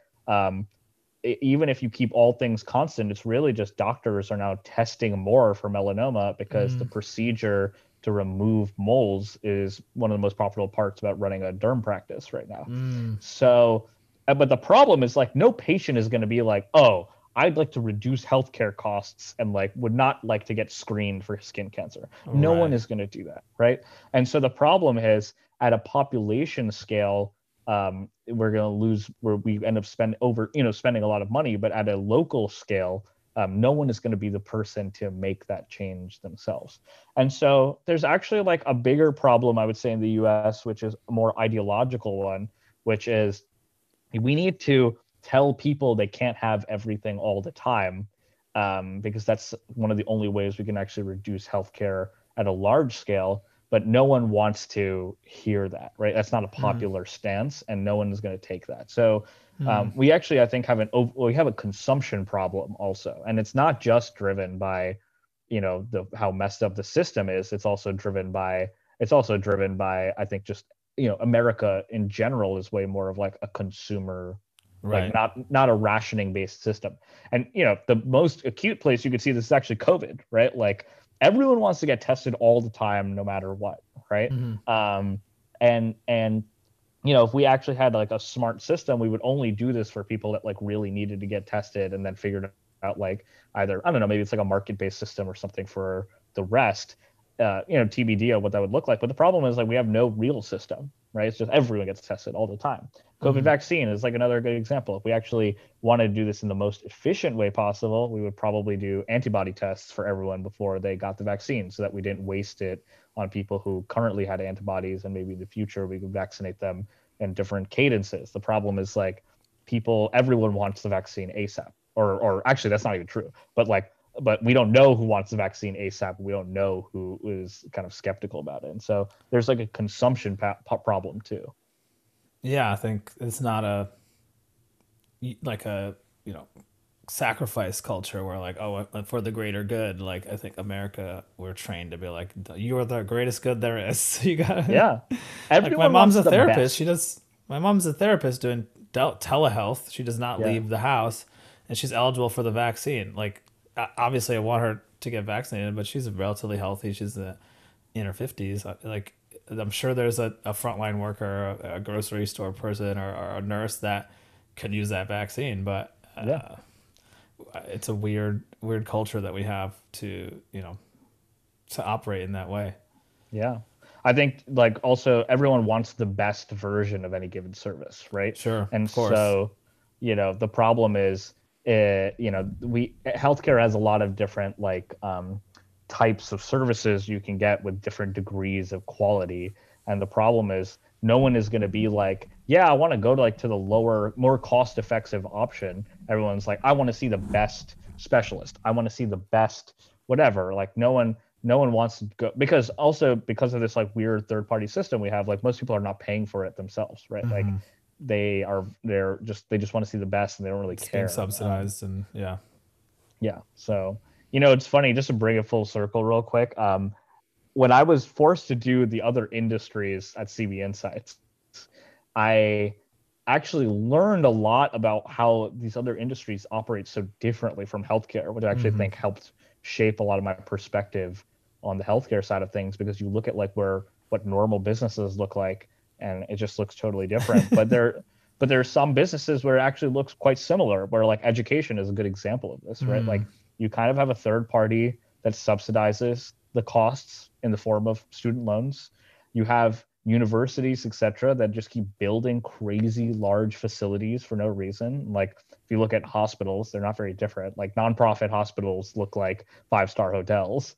even if you keep all things constant, it's really just doctors are now testing more for melanoma because the procedure to remove moles is one of the most profitable parts about running a derm practice right now. So, but the problem is like no patient is going to be like, oh, I'd like to reduce healthcare costs and like would not like to get screened for skin cancer. No one is going to do that, right? And so the problem is at a population scale, we're going to lose where we end up spending a lot of money, but at a local scale, no one is going to be the person to make that change themselves. And so there's actually like a bigger problem, I would say, in the US, which is a more ideological one, which is we need to tell people they can't have everything all the time, because that's one of the only ways we can actually reduce healthcare at a large scale. But no one wants to hear that, right? That's not a popular stance, and no one is going to take that. So we actually, I think, have a consumption problem also, and it's not just driven by, how messed up the system is. It's also driven by, I think, just America in general is way more of like a consumer, like not a rationing based system. And the most acute place you could see this is actually COVID, right? Like everyone wants to get tested all the time, no matter what, right? And if we actually had like a smart system, we would only do this for people that like really needed to get tested, and then figured out like either, I don't know, maybe it's like a market-based system or something for the rest. TBD on what that would look like. But the problem is like we have no real system, right? It's just everyone gets tested all the time. COVID vaccine is like another good example. If we actually wanted to do this in the most efficient way possible, we would probably do antibody tests for everyone before they got the vaccine, so that we didn't waste it on people who currently had antibodies, and maybe in the future we could vaccinate them in different cadences. The problem is like everyone wants the vaccine ASAP, or actually that's not even true, but we don't know who wants the vaccine ASAP. We don't know who is kind of skeptical about it. And so there's like a consumption problem too. Yeah, I think it's not a sacrifice culture where like, oh, for the greater good. Like I think America, we're trained to be like, you are the greatest good there is. You got Everyone like my mom's wants a therapist. Best. My mom's a therapist doing telehealth. She does not leave the house, and she's eligible for the vaccine. Like obviously I want her to get vaccinated, but she's relatively healthy. She's in her 50s. Like I'm sure there's a frontline worker, a grocery store person, or a nurse that could use that vaccine. But it's a weird culture that we have to operate in that way. Yeah. I think like also everyone wants the best version of any given service, right? Sure. And of course. So, the problem is, healthcare has a lot of different like types of services you can get with different degrees of quality. And the problem is no one is going to be like, yeah, I want to go to the lower, more cost effective option. Everyone's like, I want to see the best specialist. I want to see the best whatever. Like no one wants to go, because of this like weird third party system we have, like most people are not paying for it themselves, right? Like they just want to see the best, and they don't really care. Being subsidized. And So it's funny, just to bring it full circle real quick. When I was forced to do the other industries at CB Insights, I actually learned a lot about how these other industries operate so differently from healthcare, which I actually think helped shape a lot of my perspective on the healthcare side of things, because you look at like what normal businesses look like, and it just looks totally different. But there are some businesses where it actually looks quite similar, where like education is a good example of this, right? Like you kind of have a third party that subsidizes the costs in the form of student loans. You have universities, etc., that just keep building crazy large facilities for no reason. Like if you look at hospitals, they're not very different. Like nonprofit hospitals look like 5-star hotels.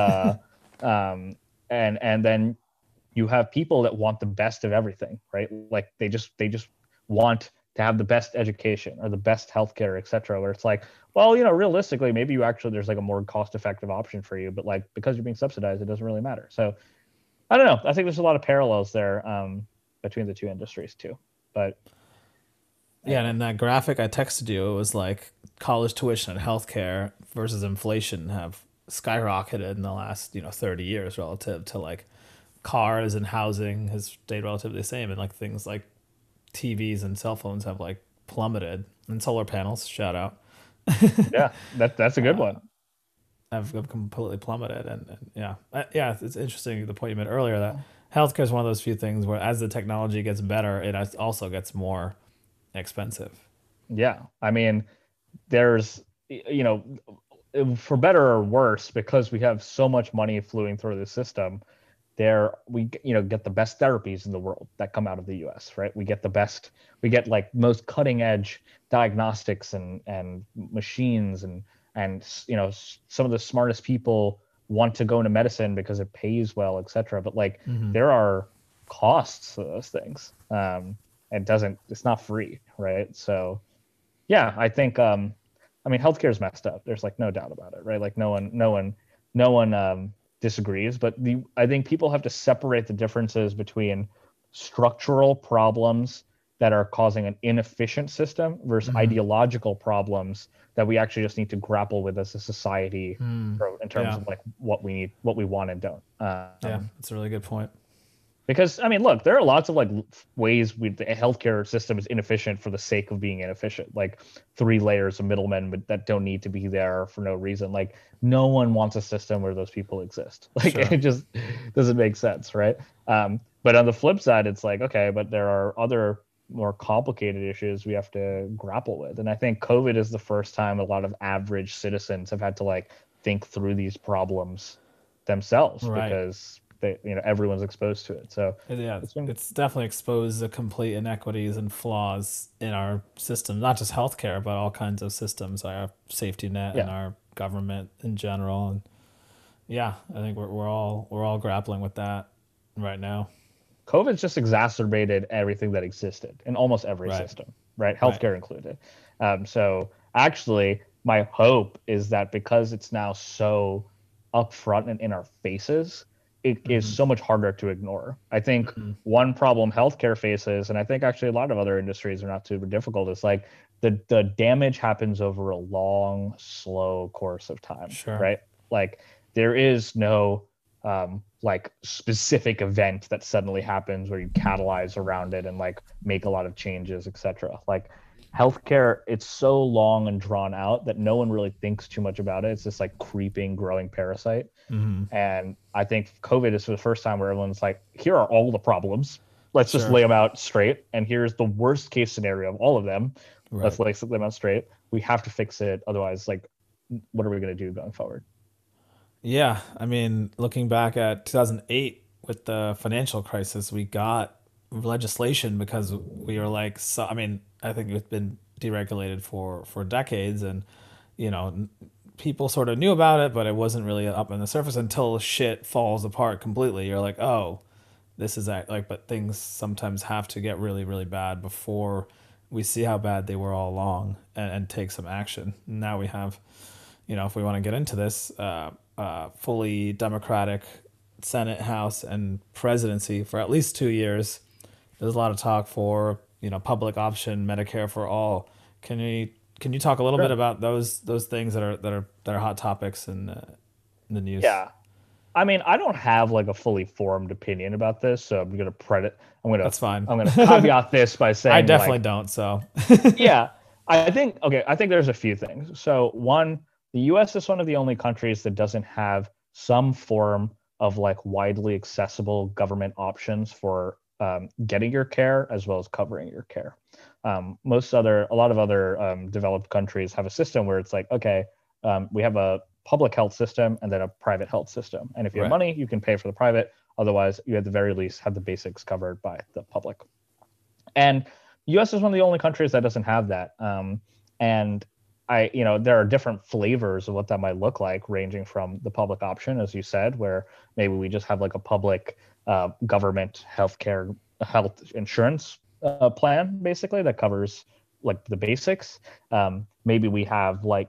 And then you have people that want the best of everything, right? Like they just want to have the best education or the best healthcare, et cetera, where it's like, well, realistically, maybe there's like a more cost-effective option for you, but like because you're being subsidized, it doesn't really matter. So I don't know. I think there's a lot of parallels there between the two industries too. But Yeah, and in that graphic I texted you, it was like college tuition and healthcare versus inflation have skyrocketed in the last 30 years relative to like cars and housing has stayed relatively the same, and like things like TVs and cell phones have like plummeted, and solar panels, shout out, Yeah, that's a good one. have completely plummeted. And yeah, yeah, it's interesting the point you made earlier that healthcare is one of those few things where as the technology gets better, it also gets more expensive. Yeah, I mean, there's you know for better or worse, because we have so much money flowing through the system, there we get the best therapies in the world that come out of the US, right? We get like most cutting edge diagnostics and machines, and some of the smartest people want to go into medicine because it pays well, etc. But like Hmm. there are costs to those things. It's not free, right? So yeah, I think I mean healthcare is messed up. There's like no doubt about it, right? Like no one disagrees, but I think people have to separate the differences between structural problems that are causing an inefficient system versus Hmm. ideological problems that we actually just need to grapple with as a society Mm. in terms Yeah, of like what we need, what we want and don't. yeah, that's a really good point. Because I mean, look, there are lots of like ways the healthcare system is inefficient for the sake of being inefficient. Like three layers of middlemen, but that don't need to be there for no reason. Like no one wants a system where those people exist. Like Sure. it just doesn't make sense, right? But on the flip side, it's like okay, but there are other more complicated issues we have to grapple with, and I think COVID is the first time a lot of average citizens have had to like think through these problems themselves Right. because everyone's exposed to it. So Yeah, it's been it's definitely exposed the complete inequities and flaws in our system, not just healthcare, but all kinds of systems, our safety net and yeah. our government in general. And yeah, I think we're all grappling with that right now. COVID's just exacerbated everything that existed in almost every Right. system, right? Right. Healthcare included. So actually, my hope is that because it's now so upfront and in our faces, it is Hmm. so much harder to ignore. I think Hmm. one problem healthcare faces, and I think actually a lot of other industries are not super difficult, is like the damage happens over a long, slow course of time, Sure. right? Like there is no like specific event that suddenly happens where you catalyze around it and like make a lot of changes, etc. Like healthcare, it's so long and drawn out that no one really thinks too much about it. It's this like creeping, growing parasite. Hmm. And I think COVID is for the first time where everyone's like, here are all the problems. Let's just Sure. lay them out straight. And here's the worst case scenario of all of them. Let's Right. lay them out straight. We have to fix it. Otherwise, like, what are we going to do going forward? Yeah, I mean, looking back at 2008 with the financial crisis, we got legislation because we were like, so, I mean, I think it's been deregulated for decades, and you know, people sort of knew about it, but it wasn't really up on the surface until shit falls apart completely. You're like, oh, this is like, but things sometimes have to get really, really bad before we see how bad they were all along and take some action. Now we have, if we want to get into this, fully Democratic Senate, House, and presidency for at least 2 years. There's a lot of talk for public option Medicare for all. Can you talk a little bit Sure. about those things that are hot topics in the news? Yeah. I mean, I don't have like a fully formed opinion about this, so I'm gonna That's fine. I'm gonna caveat this by I saying definitely like, don't. So yeah, I think there's a few things. So one, the US is one of the only countries that doesn't have some form of like widely accessible government options for getting your care as well as covering your care. A lot of other developed countries have a system where it's like, okay, we have a public health system and then a private health system. And if you have right. money, you can pay for the private. Otherwise, you at the very least have the basics covered by the public. And US is one of the only countries that doesn't have that. And there are different flavors of what that might look like, ranging from the public option, as you said, where maybe we just have like a public government health insurance plan, basically that covers like the basics. Maybe we have like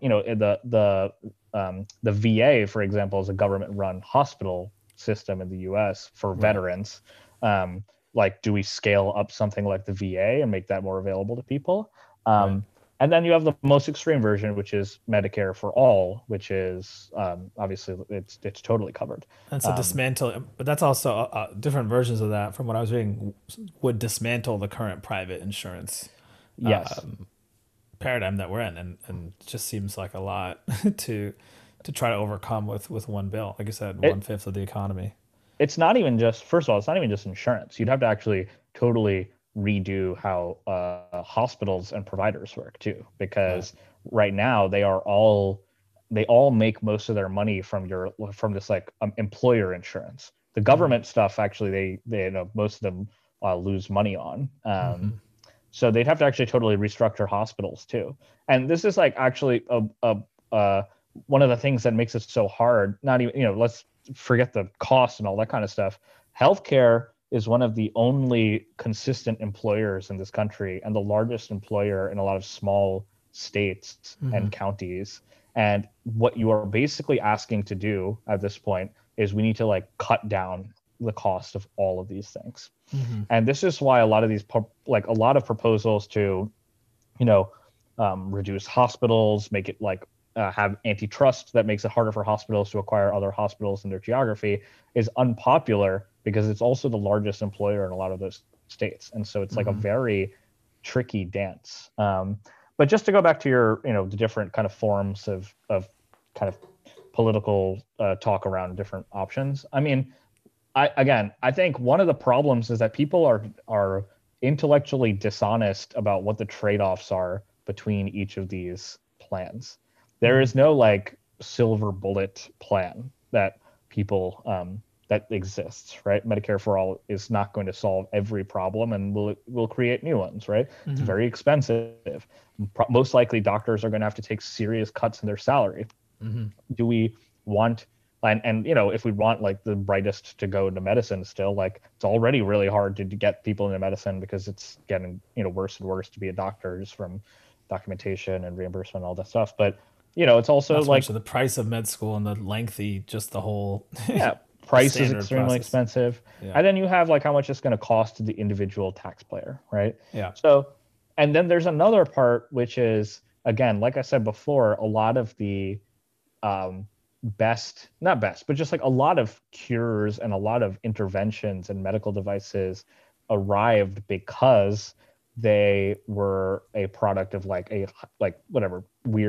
the VA, for example, is a government-run hospital system in the U.S. for Right. veterans. Like, do we scale up something like the VA and make that more available to people? Right. And then you have the most extreme version, which is Medicare for all, which is obviously it's totally covered. And so Um, dismantle, but that's also different versions of that from what I was reading would dismantle the current private insurance yes, paradigm that we're in, and it just seems like a lot to to try to overcome with one bill. Like I said, it 1/5 of the economy. it's not even just first of all, it's not even just insurance. You'd have to actually totally redo how hospitals and providers work too, Right. because right now they all make most of their money from this like employer insurance. The Mm-hmm. government stuff actually they you know most of them lose money on. Mm-hmm. So they'd have to actually totally restructure hospitals too. And this is like actually one of the things that makes it so hard. Not even, let's forget the cost and all that kind of stuff. Healthcare is one of the only consistent employers in this country and the largest employer in a lot of small states Mm-hmm. and counties. And what you are basically asking to do at this point is we need to like cut down the cost of all of these things. Mm-hmm. And this is why a lot of these like a lot of proposals to you know reduce hospitals, make it like have antitrust that makes it harder for hospitals to acquire other hospitals in their geography is unpopular because it's also the largest employer in a lot of those states, and so it's like a Mm-hmm. very tricky dance. But just to go back to your the different kind of forms of kind of political talk around different options. I mean, I think one of the problems is that people are intellectually dishonest about what the trade-offs are between each of these plans. There Mm-hmm. is no like silver bullet plan that people that exists, right? Medicare for all is not going to solve every problem, and will create new ones, right? It's Mm-hmm. very expensive. Most likely, doctors are going to have to take serious cuts in their salary. Mm-hmm. Do we want and if we want like the brightest to go into medicine still, like it's already really hard to get people into medicine because it's getting worse and worse to be a doctor just from documentation and reimbursement and all that stuff. But it's also Not to like, mention the price of med school and the lengthy, just the whole yeah, the price is standard extremely process. expensive. Yeah. And then you have like how much it's going to cost to the individual taxpayer, right? Yeah. So, and then there's another part, which is, again, like I said before, a lot of the um, not best, but just like a lot of cures and a lot of interventions and medical devices arrived because they were a product of like a like whatever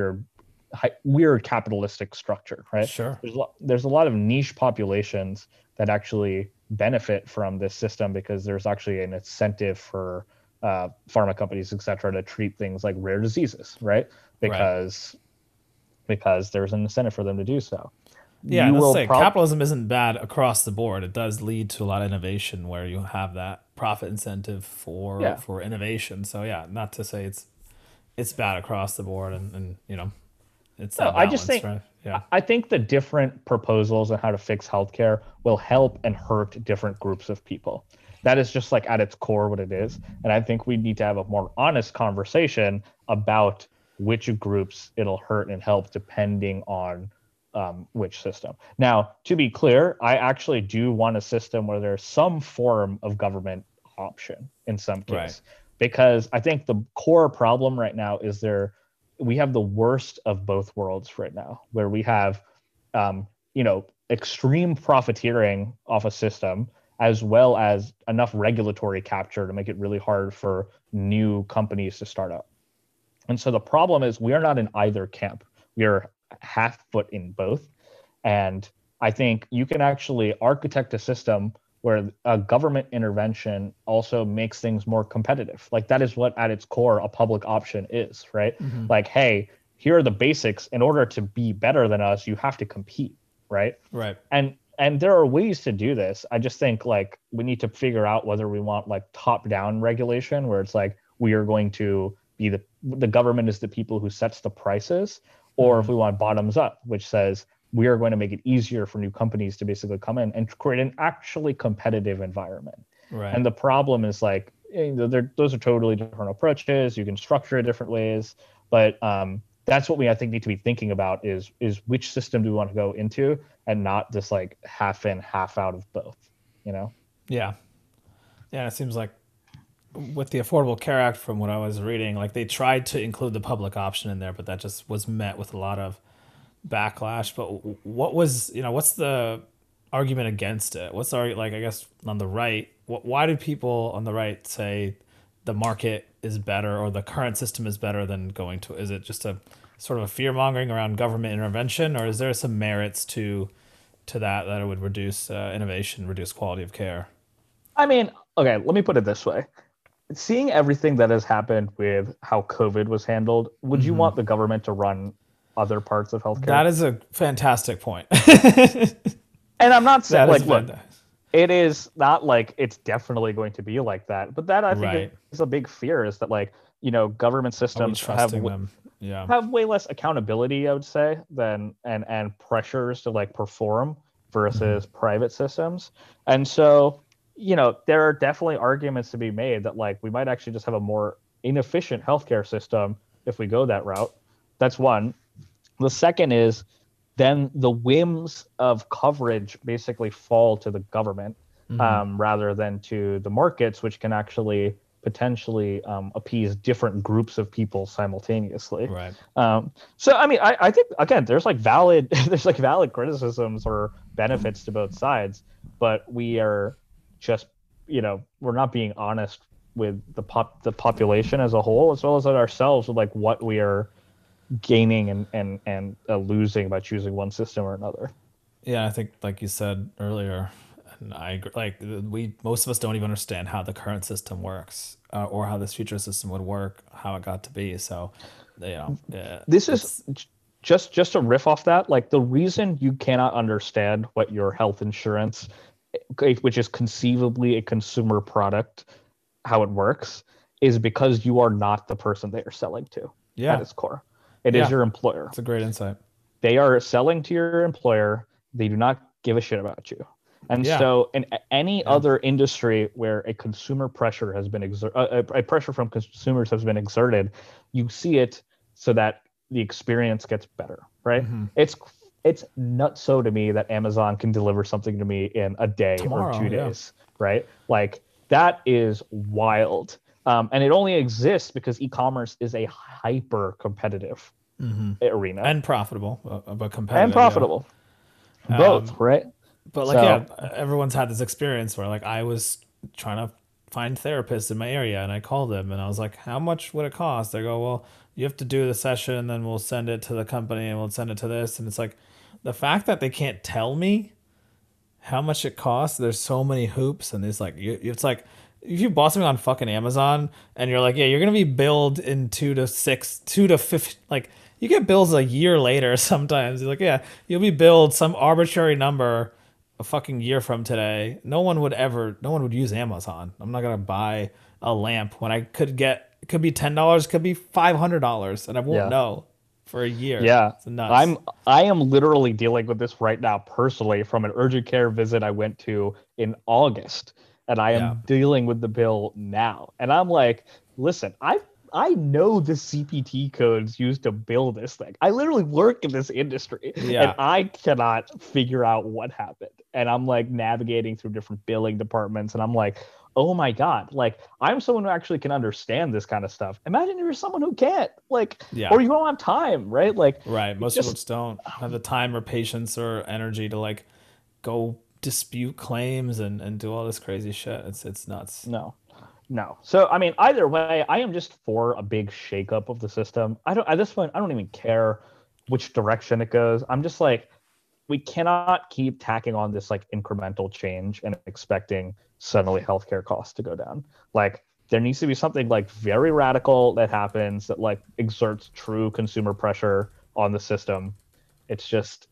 weird capitalistic structure, right? Sure. There's a lot of niche populations that actually benefit from this system because there's actually an incentive for pharma companies, et cetera, to treat things like rare diseases, right? Right. Because there's an incentive for them to do so. Yeah, You and let's will say probably, capitalism isn't bad across the board. It does lead to a lot of innovation where you have that profit incentive yeah. for innovation. So yeah, not to say it's bad across the board, and it's No, that I just balance, think right? Yeah. I think the different proposals on how to fix healthcare will help and hurt different groups of people. That is just like at its core what it is. And I think we need to have a more honest conversation about which groups it'll hurt and help depending on which system. Now, to be clear, I actually do want a system where there's some form of government option in some Right. case, because I think the core problem right now is we have the worst of both worlds right now, where we have, extreme profiteering off a system, as well as enough regulatory capture to make it really hard for new companies to start up. And so the problem is we are not in either camp. We are half foot in both. And I think you can actually architect a system where a government intervention also makes things more competitive. Like that is what at its core a public option is, right? Mm-hmm. Like, hey, here are the basics. In order to be better than us, you have to compete, right? Right. And there are ways to do this. I just think like we need to figure out whether we want like top down regulation where it's like we are going to be the government is the people who sets the prices, or Mm-hmm. if we want bottoms up, which says we are going to make it easier for new companies to basically come in and create an actually competitive environment. Right. And the problem is like those are totally different approaches. You can structure it different ways, but that's what we I think need to be thinking about is which system do we want to go into, and not just like half in, half out of both. You know? Yeah. Yeah. It seems like with the Affordable Care Act, from what I was reading, like they tried to include the public option in there, but that just was met with a lot of backlash. But what was, what's the argument against it? What's the, like, I guess on the right, why do people on the right say the market is better or the current system is better than going to, is it just a sort of a fear mongering around government intervention, or is there some merits to that it would reduce innovation, reduce quality of care? I mean, okay, let me put it this way. Seeing everything that has happened with how COVID was handled, would you want the government to run other parts of healthcare? That is a fantastic point. And I'm not saying, like, look, fantastic. it is not like it's definitely going to be like that. But that, I think, Right. is a big fear, is that, like, government systems Trusting them. Yeah. have way less accountability, I would say, than and pressures to like perform versus private systems. And so, there are definitely arguments to be made that like we might actually just have a more inefficient healthcare system if we go that route. That's one. The second is then the whims of coverage basically fall to the government rather than to the markets, which can actually potentially appease different groups of people simultaneously. Right. So I mean, I think again, there's valid criticisms or benefits to both sides, but we are just we're not being honest with the population as a whole, as well as ourselves, with like what we are gaining and losing by choosing one system or another. Yeah, I think like you said earlier, and I agree, like most of us don't even understand how the current system works or how this future system would work, how it got to be. So, this is just to riff off that. Like the reason you cannot understand what your health insurance, which is conceivably a consumer product, how it works, is because you are not the person they are selling to. Yeah. At its core. It is your employer. It's a great insight. They are selling to your employer. They do not give a shit about you. And so in any other industry where a consumer pressure has been a pressure from consumers has been exerted, you see it so that the experience gets better, right? It's nuts so to me that Amazon can deliver something to me in a day or 2 days, right? Like that is wild. And it only exists because e-commerce is a hyper competitive arena and profitable, but competitive. And profitable, both, right? But like, everyone's had this experience where like I was trying to find therapists in my area, and I called them, and I was like, "How much would it cost?" They go, "Well, you have to do the session, and then we'll send it to the company, and we'll send it to this." And it's like the fact that they can't tell me how much it costs. There's so many hoops, and it's like it's like. If you bought something on fucking Amazon and you're like, yeah, you're going to be billed in 2 to 50, like you get bills a year later sometimes. You're like, yeah, you'll be billed some arbitrary number a fucking year from today. No one would use Amazon. I'm not going to buy a lamp when it could be $10, could be $500, and I won't know for a year. Yeah. It's nuts. I am literally dealing with this right now personally from an urgent care visit I went to in August. And I am dealing with the bill now. And I'm like, listen, I know the CPT codes used to bill this thing. I literally work in this industry. And I cannot figure out what happened. And I'm like navigating through different billing departments. And I'm like, oh my God, like I'm someone who actually can understand this kind of stuff. Imagine you're someone who can't, like, or you don't have time, right? Like, right. Most of us don't have the time or patience or energy to like go dispute claims and do all this crazy shit. It's nuts. No. So I mean, either way, I am just for a big shakeup of the system. At this point, I don't even care which direction it goes. I'm just like, we cannot keep tacking on this like incremental change and expecting suddenly healthcare costs to go down. Like there needs to be something like very radical that happens that like exerts true consumer pressure on the system. It's just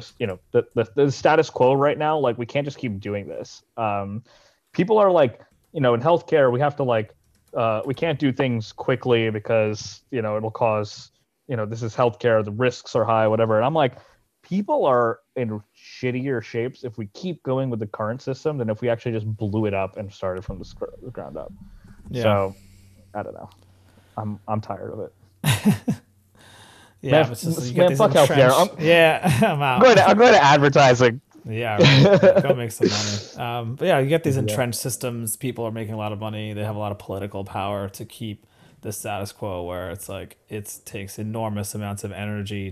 the status quo right now. Like we can't just keep doing this. People are like, in healthcare, we have to like, we can't do things quickly because it'll cause, this is healthcare, the risks are high, whatever. And I'm like, people are in shittier shapes if we keep going with the current system than if we actually just blew it up and started from the ground up. Yeah. So I don't know. I'm tired of it. Yeah, man, fuck healthcare. I'm out. I'm going to advertising. Yeah, right. Go make some money. But yeah, you get these Yeah. entrenched systems. People are making a lot of money. They have a lot of political power to keep the status quo, where it's like it takes enormous amounts of energy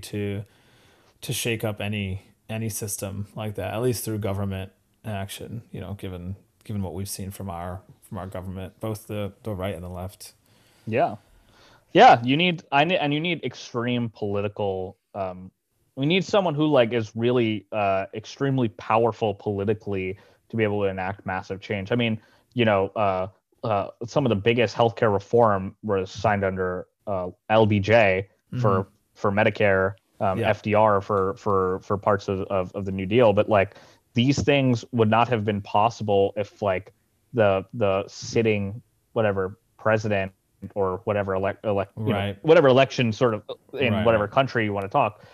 to shake up any system like that. At least through government action. You know, given what we've seen from our government, both the right and the left. Yeah. Yeah, and you need extreme political we need someone who like is really extremely powerful politically to be able to enact massive change. I mean, some of the biggest healthcare reform was signed under LBJ Mm-hmm. for Medicare, Yeah. FDR for parts of the New Deal, but like these things would not have been possible if like the sitting whatever president or whatever Right. whatever election sort of in Right. whatever Right. country you want to talk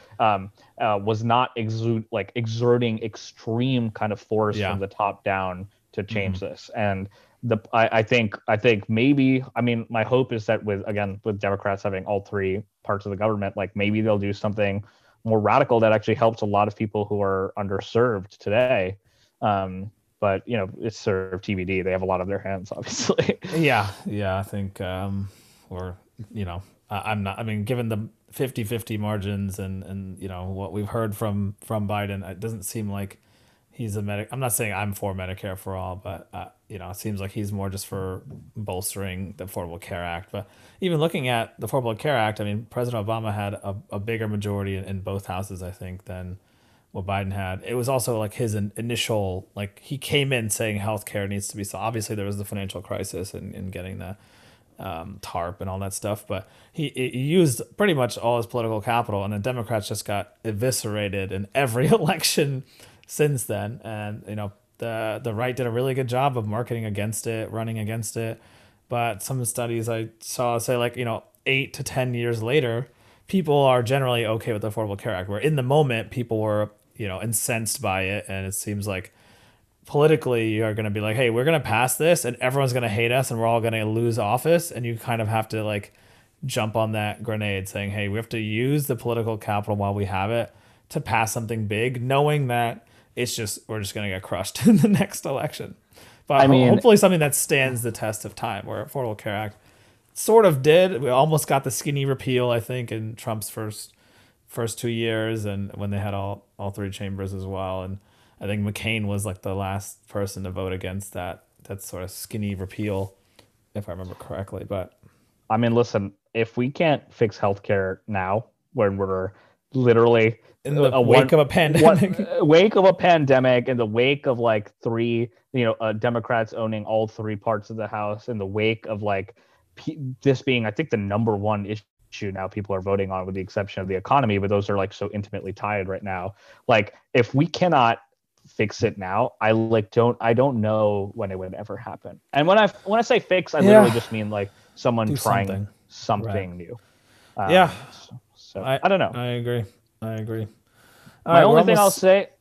was not exerting extreme kind of force Yeah. from the top down to Mm-hmm. change this. And I think maybe, I mean, my hope is that with Democrats having all three parts of the government, like maybe they'll do something more radical that actually helps a lot of people who are underserved today. But it's sort of TBD. They have a lot of their hands, obviously. Yeah, yeah, I think, or, I'm not, I mean, given the 50-50 margins and, what we've heard from Biden, it doesn't seem like he's I'm not saying I'm for Medicare for all, but, it seems like he's more just for bolstering the Affordable Care Act. But even looking at the Affordable Care Act, I mean, President Obama had a bigger majority in both houses, I think, than what Biden had. It was also like his initial, like he came in saying healthcare needs to be, so obviously there was the financial crisis and getting the TARP and all that stuff, but he used pretty much all his political capital, and the Democrats just got eviscerated in every election since then. And the right did a really good job of marketing against it, running against it. But some studies I saw say, like, 8 to 10 years later, people are generally okay with the Affordable Care Act, where in the moment people were, incensed by it. And it seems like politically you're going to be like, hey, we're going to pass this and everyone's going to hate us and we're all going to lose office. And you kind of have to like jump on that grenade saying, hey, we have to use the political capital while we have it to pass something big, knowing that we're just going to get crushed in the next election. But I mean, hopefully something that stands the test of time, where Affordable Care Act sort of did. We almost got the skinny repeal, I think, in Trump's first 2 years, and when they had all three chambers as well. And I think McCain was like the last person to vote against that sort of skinny repeal, if I remember correctly. But I mean, listen, if we can't fix healthcare now, when we're literally in the wake of a pandemic, wake of a pandemic, in the wake of like three, Democrats owning all three parts of the House, in the wake of like this being, I think, the number one issue now people are voting on, with the exception of the economy, but those are like so intimately tied right now. Like, if we cannot fix it now, I don't know when it would ever happen. And when I say fix, I literally just mean like someone do trying something right. new. Yeah. So I don't know. I agree. My only thing I'll say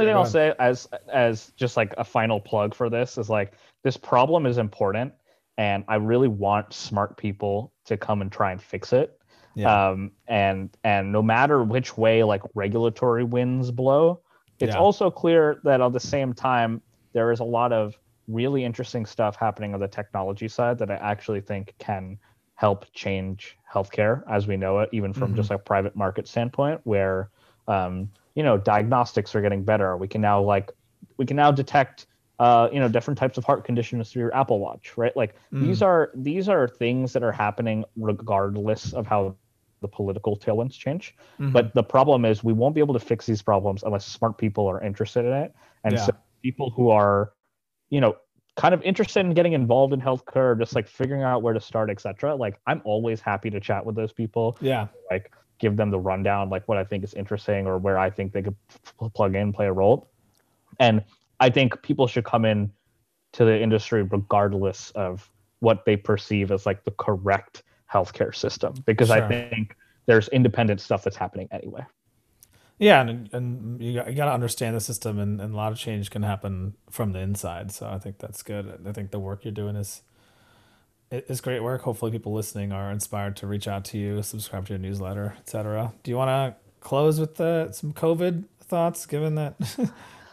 as just like a final plug for this is like, this problem is important, and I really want smart people to come and try and fix it. Yeah. And no matter which way like regulatory winds blow, it's also clear that at the same time there is a lot of really interesting stuff happening on the technology side that I actually think can help change healthcare as we know it, even from just like a private market standpoint, where diagnostics are getting better. We can now detect different types of heart conditions through your Apple Watch, right? Like these are things that are happening regardless of how the political tailwinds change. But the problem is we won't be able to fix these problems unless smart people are interested in it. And so people who are, kind of interested in getting involved in healthcare, just like figuring out where to start, etc. Like, I'm always happy to chat with those people. Yeah. Like, give them the rundown, like what I think is interesting or where I think they could plug in, play a role. And I think people should come in to the industry regardless of what they perceive as like the correct healthcare system, because I think there's independent stuff that's happening anyway. Yeah, and you got to understand the system, and a lot of change can happen from the inside. So I think that's good. I think the work you're doing is great work. Hopefully people listening are inspired to reach out to you, subscribe to your newsletter, etc. Do you want to close with some COVID thoughts, given that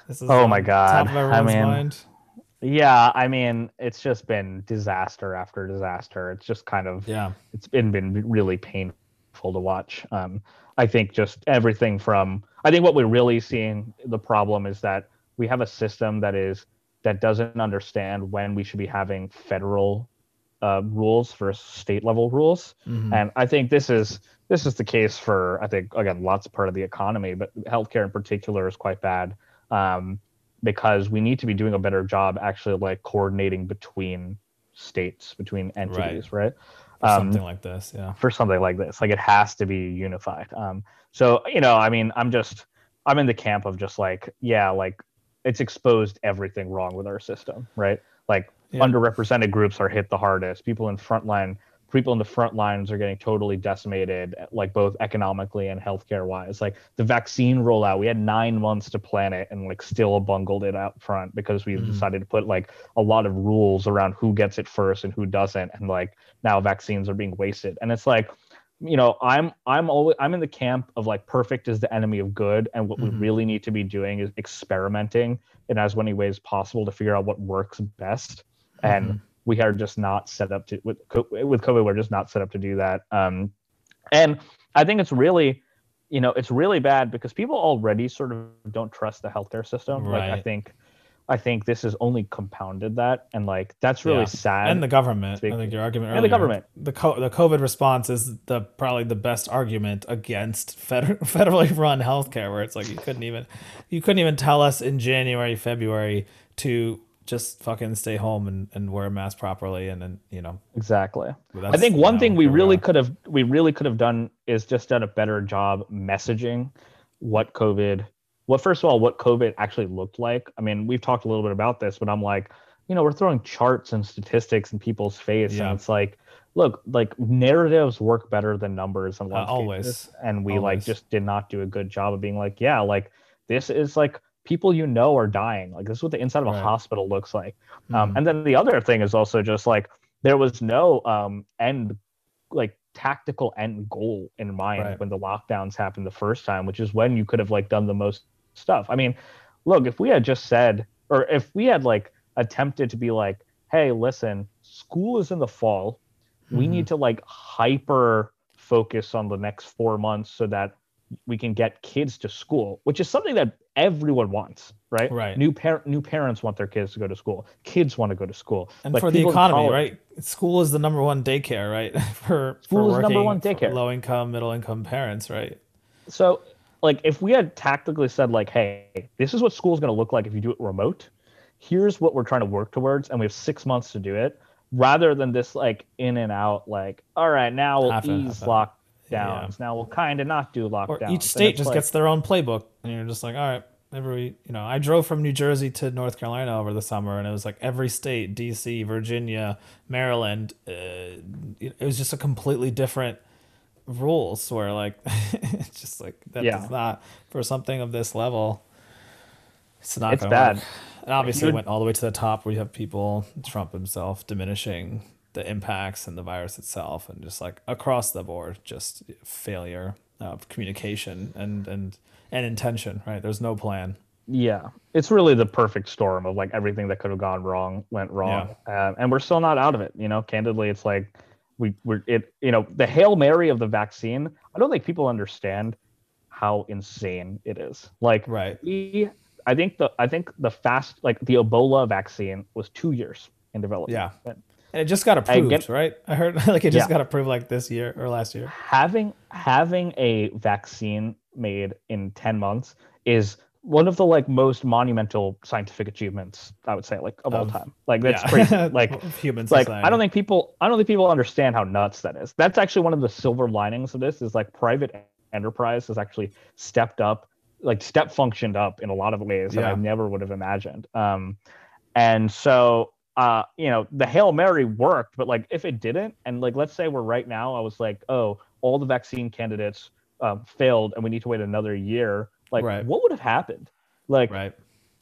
This is Oh my on top God. of I everyone's mean, mind. yeah, I mean, it's just been disaster after disaster. It's just kind of, Yeah. it's been really painful to watch. I think just everything from, I think what we're really seeing the problem is that we have a system that doesn't understand when we should be having federal rules for state level rules. Hmm. And I think this is the case for, I think, again, lots of part of the economy, but healthcare in particular is quite bad. Um, because we need to be doing a better job actually like coordinating between states, between Right. entities, right? For something like this. Yeah. For something like this, like it has to be unified. So I mean, I'm in the camp of just like, yeah, like it's exposed everything wrong with our system, right? Like Yeah. underrepresented groups are hit the hardest. People in the front lines are getting totally decimated, like both economically and healthcare wise. Like the vaccine rollout, we had 9 months to plan it and like still bungled it out front because we Hmm. decided to put like a lot of rules around who gets it first and who doesn't, and like now vaccines are being wasted. And it's like, I'm in the camp of like perfect is the enemy of good, and what we Hmm. really need to be doing is experimenting in as many ways possible to figure out what works best. And Hmm. we are just not set up to with COVID. We're just not set up to do that. And I think it's really bad because people already sort of don't trust the healthcare system. Like Right. I think this has only compounded that, and like that's really Yeah, and sad. the government. I think your argument And the earlier, government. the COVID response is the probably the best argument against federally run healthcare, where it's like you couldn't even tell us in January, February to just fucking stay home and wear a mask properly, and then Exactly. I that's think one thing here we are. we really could have done is just done a better job messaging what COVID what first of all what COVID actually looked like. I mean, we've talked a little bit about this, but I'm like, we're throwing charts and statistics in people's face, and Yeah, it's like, look, like narratives work better than numbers in a lot of cases, always, and we like always. just did not do a good job of being like, yeah, like this is like people are dying. Like this is what the inside of a Right. hospital looks like. Hmm. And then the other thing is also just like there was no end like tactical end goal in mind Right. when the lockdowns happened the first time, which is when you could have like done the most stuff. I mean, look, if we had just said, or if we had like attempted to be like, hey, listen, school is in the fall, we Hmm. need to like hyper focus on the next 4 months so that we can get kids to school, which is something that everyone wants, right? Right. New parents want their kids to go to school. Kids want to go to school. And Like for the people in economy, college, right? School is the number one daycare, right? For school is number working one for daycare. low income, middle income parents, right? So, like, if we had tactically said, like, hey, this is what school is going to look like if you do it remote, here's what we're trying to work towards, and we have 6 months to do it, rather than this, like, in and out, like, all right, now we'll Half in, half ease out. Yeah. lockdowns. Now we'll kind of not do Or each lockdowns. And state it's just like, gets their own playbook, and you're just like, all right, I drove from New Jersey to North Carolina over the summer, and it was like every state, DC, Virginia, Maryland, it was just a completely different rules where like it's just like that does yeah, not for something of this level it's not it's going to work. bad. And obviously it Huge, went all the way to the top where you have people, Trump himself, diminishing the impacts and the virus itself, and just like across the board just failure of communication and intention, right? There's no plan. yeah, it's really the perfect storm of like everything that could have gone wrong went Yeah. wrong, and we're still not out of it. Candidly, it's like we're it. The Hail Mary of the vaccine. I don't think people understand how insane it is. Like Right. I think the fast like the Ebola vaccine was 2 years in development. Yeah. And it just got Again, approved, right? I heard like it just yeah, got approved like this year or last year. having a vaccine made in 10 months is one of the like most monumental scientific achievements, I would say, like of all Of time. Like that's crazy. yeah. Like Of human like society. I don't think people understand how nuts that is. That's actually one of the silver linings of this is like private enterprise has actually stepped up, like step functioned up in a lot of ways that I Yeah. never would have imagined. And so the Hail Mary worked, but like if it didn't, and like let's say we're right now, I was like, oh, all the vaccine candidates failed, and we need to wait another year. Like, Right. what would have happened? Like, Right.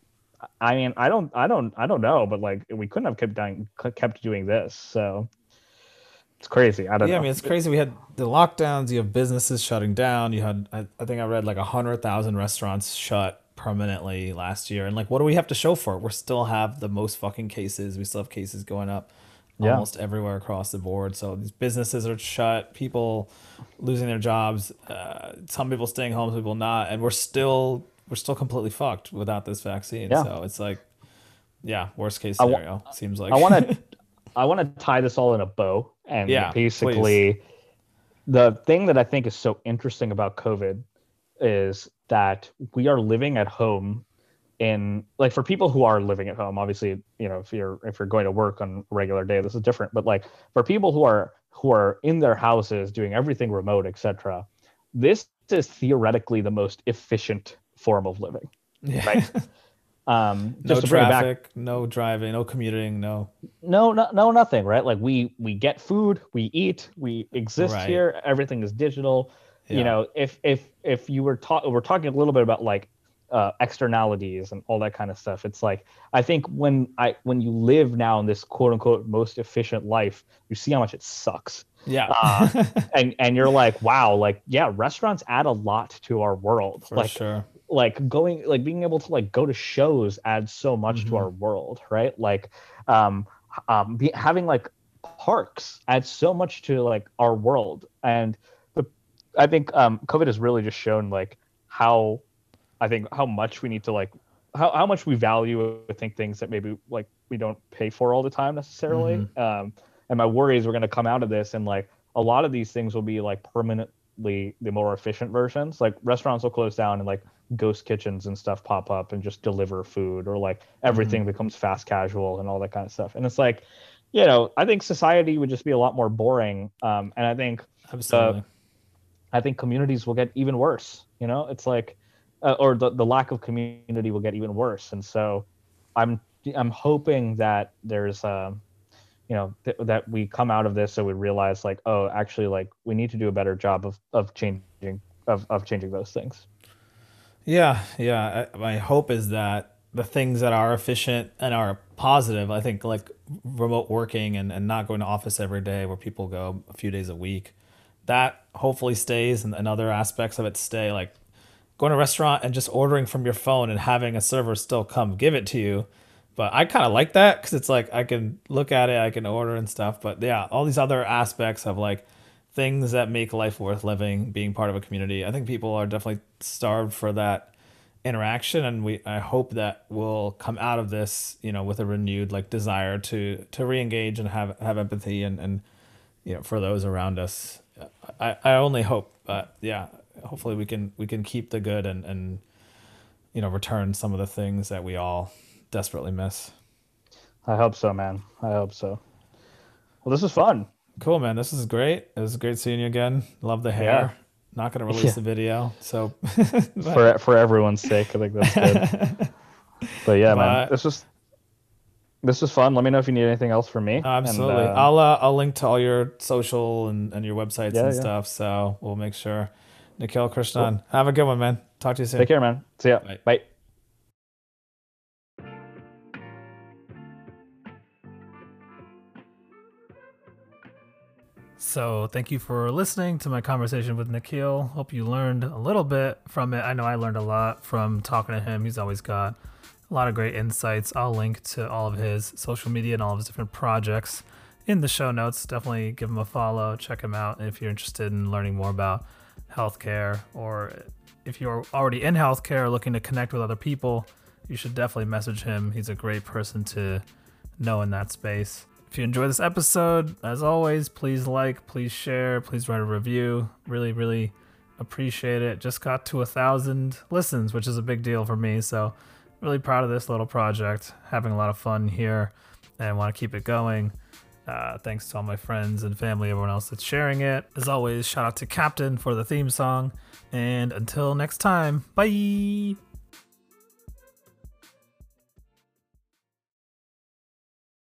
I mean, I don't know, but like we couldn't have kept doing this. So it's crazy. I don't Yeah, I know. mean it's crazy. We had the lockdowns. You have businesses shutting down. You had, I think I read like 100,000 restaurants shut permanently last year. And like, what do we have to show for it? We still have the most fucking cases. We still have cases going up almost everywhere across the board. So these businesses are shut, people losing their jobs, some people staying home, some people not, and we're still completely fucked without this vaccine. Yeah. So it's like, yeah, worst case scenario, seems like. I want to tie this all in a bow, and basically please. The thing that I think is so interesting about COVID is that we are living at home. In like, for people who are living at home, obviously, you know, if you're going to work on a regular day, this is different. But like, for people who are in their houses doing everything remote, etc., this is theoretically the most efficient form of living, right? No traffic, no driving, no commuting, no, nothing, right? Like we get food, we eat, we exist here. Everything is digital. You know, if you we're talking a little bit about like externalities and all that kind of stuff. It's like, I think when you live now in this quote unquote most efficient life, you see how much it sucks. Yeah. And you're like, wow, like, yeah, restaurants add a lot to our world. For sure. Like being able to like go to shows adds so much to our world, right? Like having like parks adds so much to like our world. And I think COVID has really just shown like how much we need to like how much we value, I think, things that maybe like we don't pay for all the time necessarily. And my worry is we're going to come out of this and like a lot of these things will be like permanently the more efficient versions. Like restaurants will close down and like ghost kitchens and stuff pop up and just deliver food, or like everything becomes fast casual and all that kind of stuff. And it's like, you know, I think society would just be a lot more boring. And I think absolutely, I think communities will get even worse. You know, it's like, or the lack of community will get even worse. And so I'm hoping that there's you know, that we come out of this so we realize like, oh, actually, like we need to do a better job of changing those things. Yeah. My hope is that the things that are efficient and are positive, I think like remote working and not going to office every day where people go a few days a week, that hopefully stays, and other aspects of it stay, like going to a restaurant and just ordering from your phone and having a server still come give it to you. But I kind of like that because it's like I can look at it, I can order and stuff. But yeah, all these other aspects of like things that make life worth living, being part of a community, I think people are definitely starved for that interaction, and I hope that we'll come out of this, you know, with a renewed like desire to re-engage and have empathy and you know, for those around us. I only hope, but yeah, hopefully we can keep the good and you know, return some of the things that we all desperately miss. I hope so, man. I hope so. Well, this was fun. Cool, man. This is great. It was great seeing you again. Love the hair. Yeah. Not going to release the video, so for everyone's sake, I think that's good. But yeah, man, this was fun. Let me know if you need anything else from me. Absolutely. And, I'll link to all your social and your websites and stuff. So we'll make sure. Nikhil Krishnan, cool. Have a good one, man. Talk to you soon. Take care, man. See ya. Bye. So thank you for listening to my conversation with Nikhil. Hope you learned a little bit from it. I know I learned a lot from talking to him. He's always got a lot of great insights. I'll link to all of his social media and all of his different projects in the show notes. Definitely give him a follow, check him out. And if you're interested in learning more about healthcare, or if you're already in healthcare or looking to connect with other people, you should definitely message him. He's a great person to know in that space. If you enjoyed this episode, as always, please like, please share, please write a review. Really, really appreciate it. Just got to 1,000 listens, which is a big deal for me. So really proud of this little project. Having a lot of fun here and want to keep it going. Thanks to all my friends and family, everyone else that's sharing it. As always, shout out to Captain for the theme song. And until next time, bye!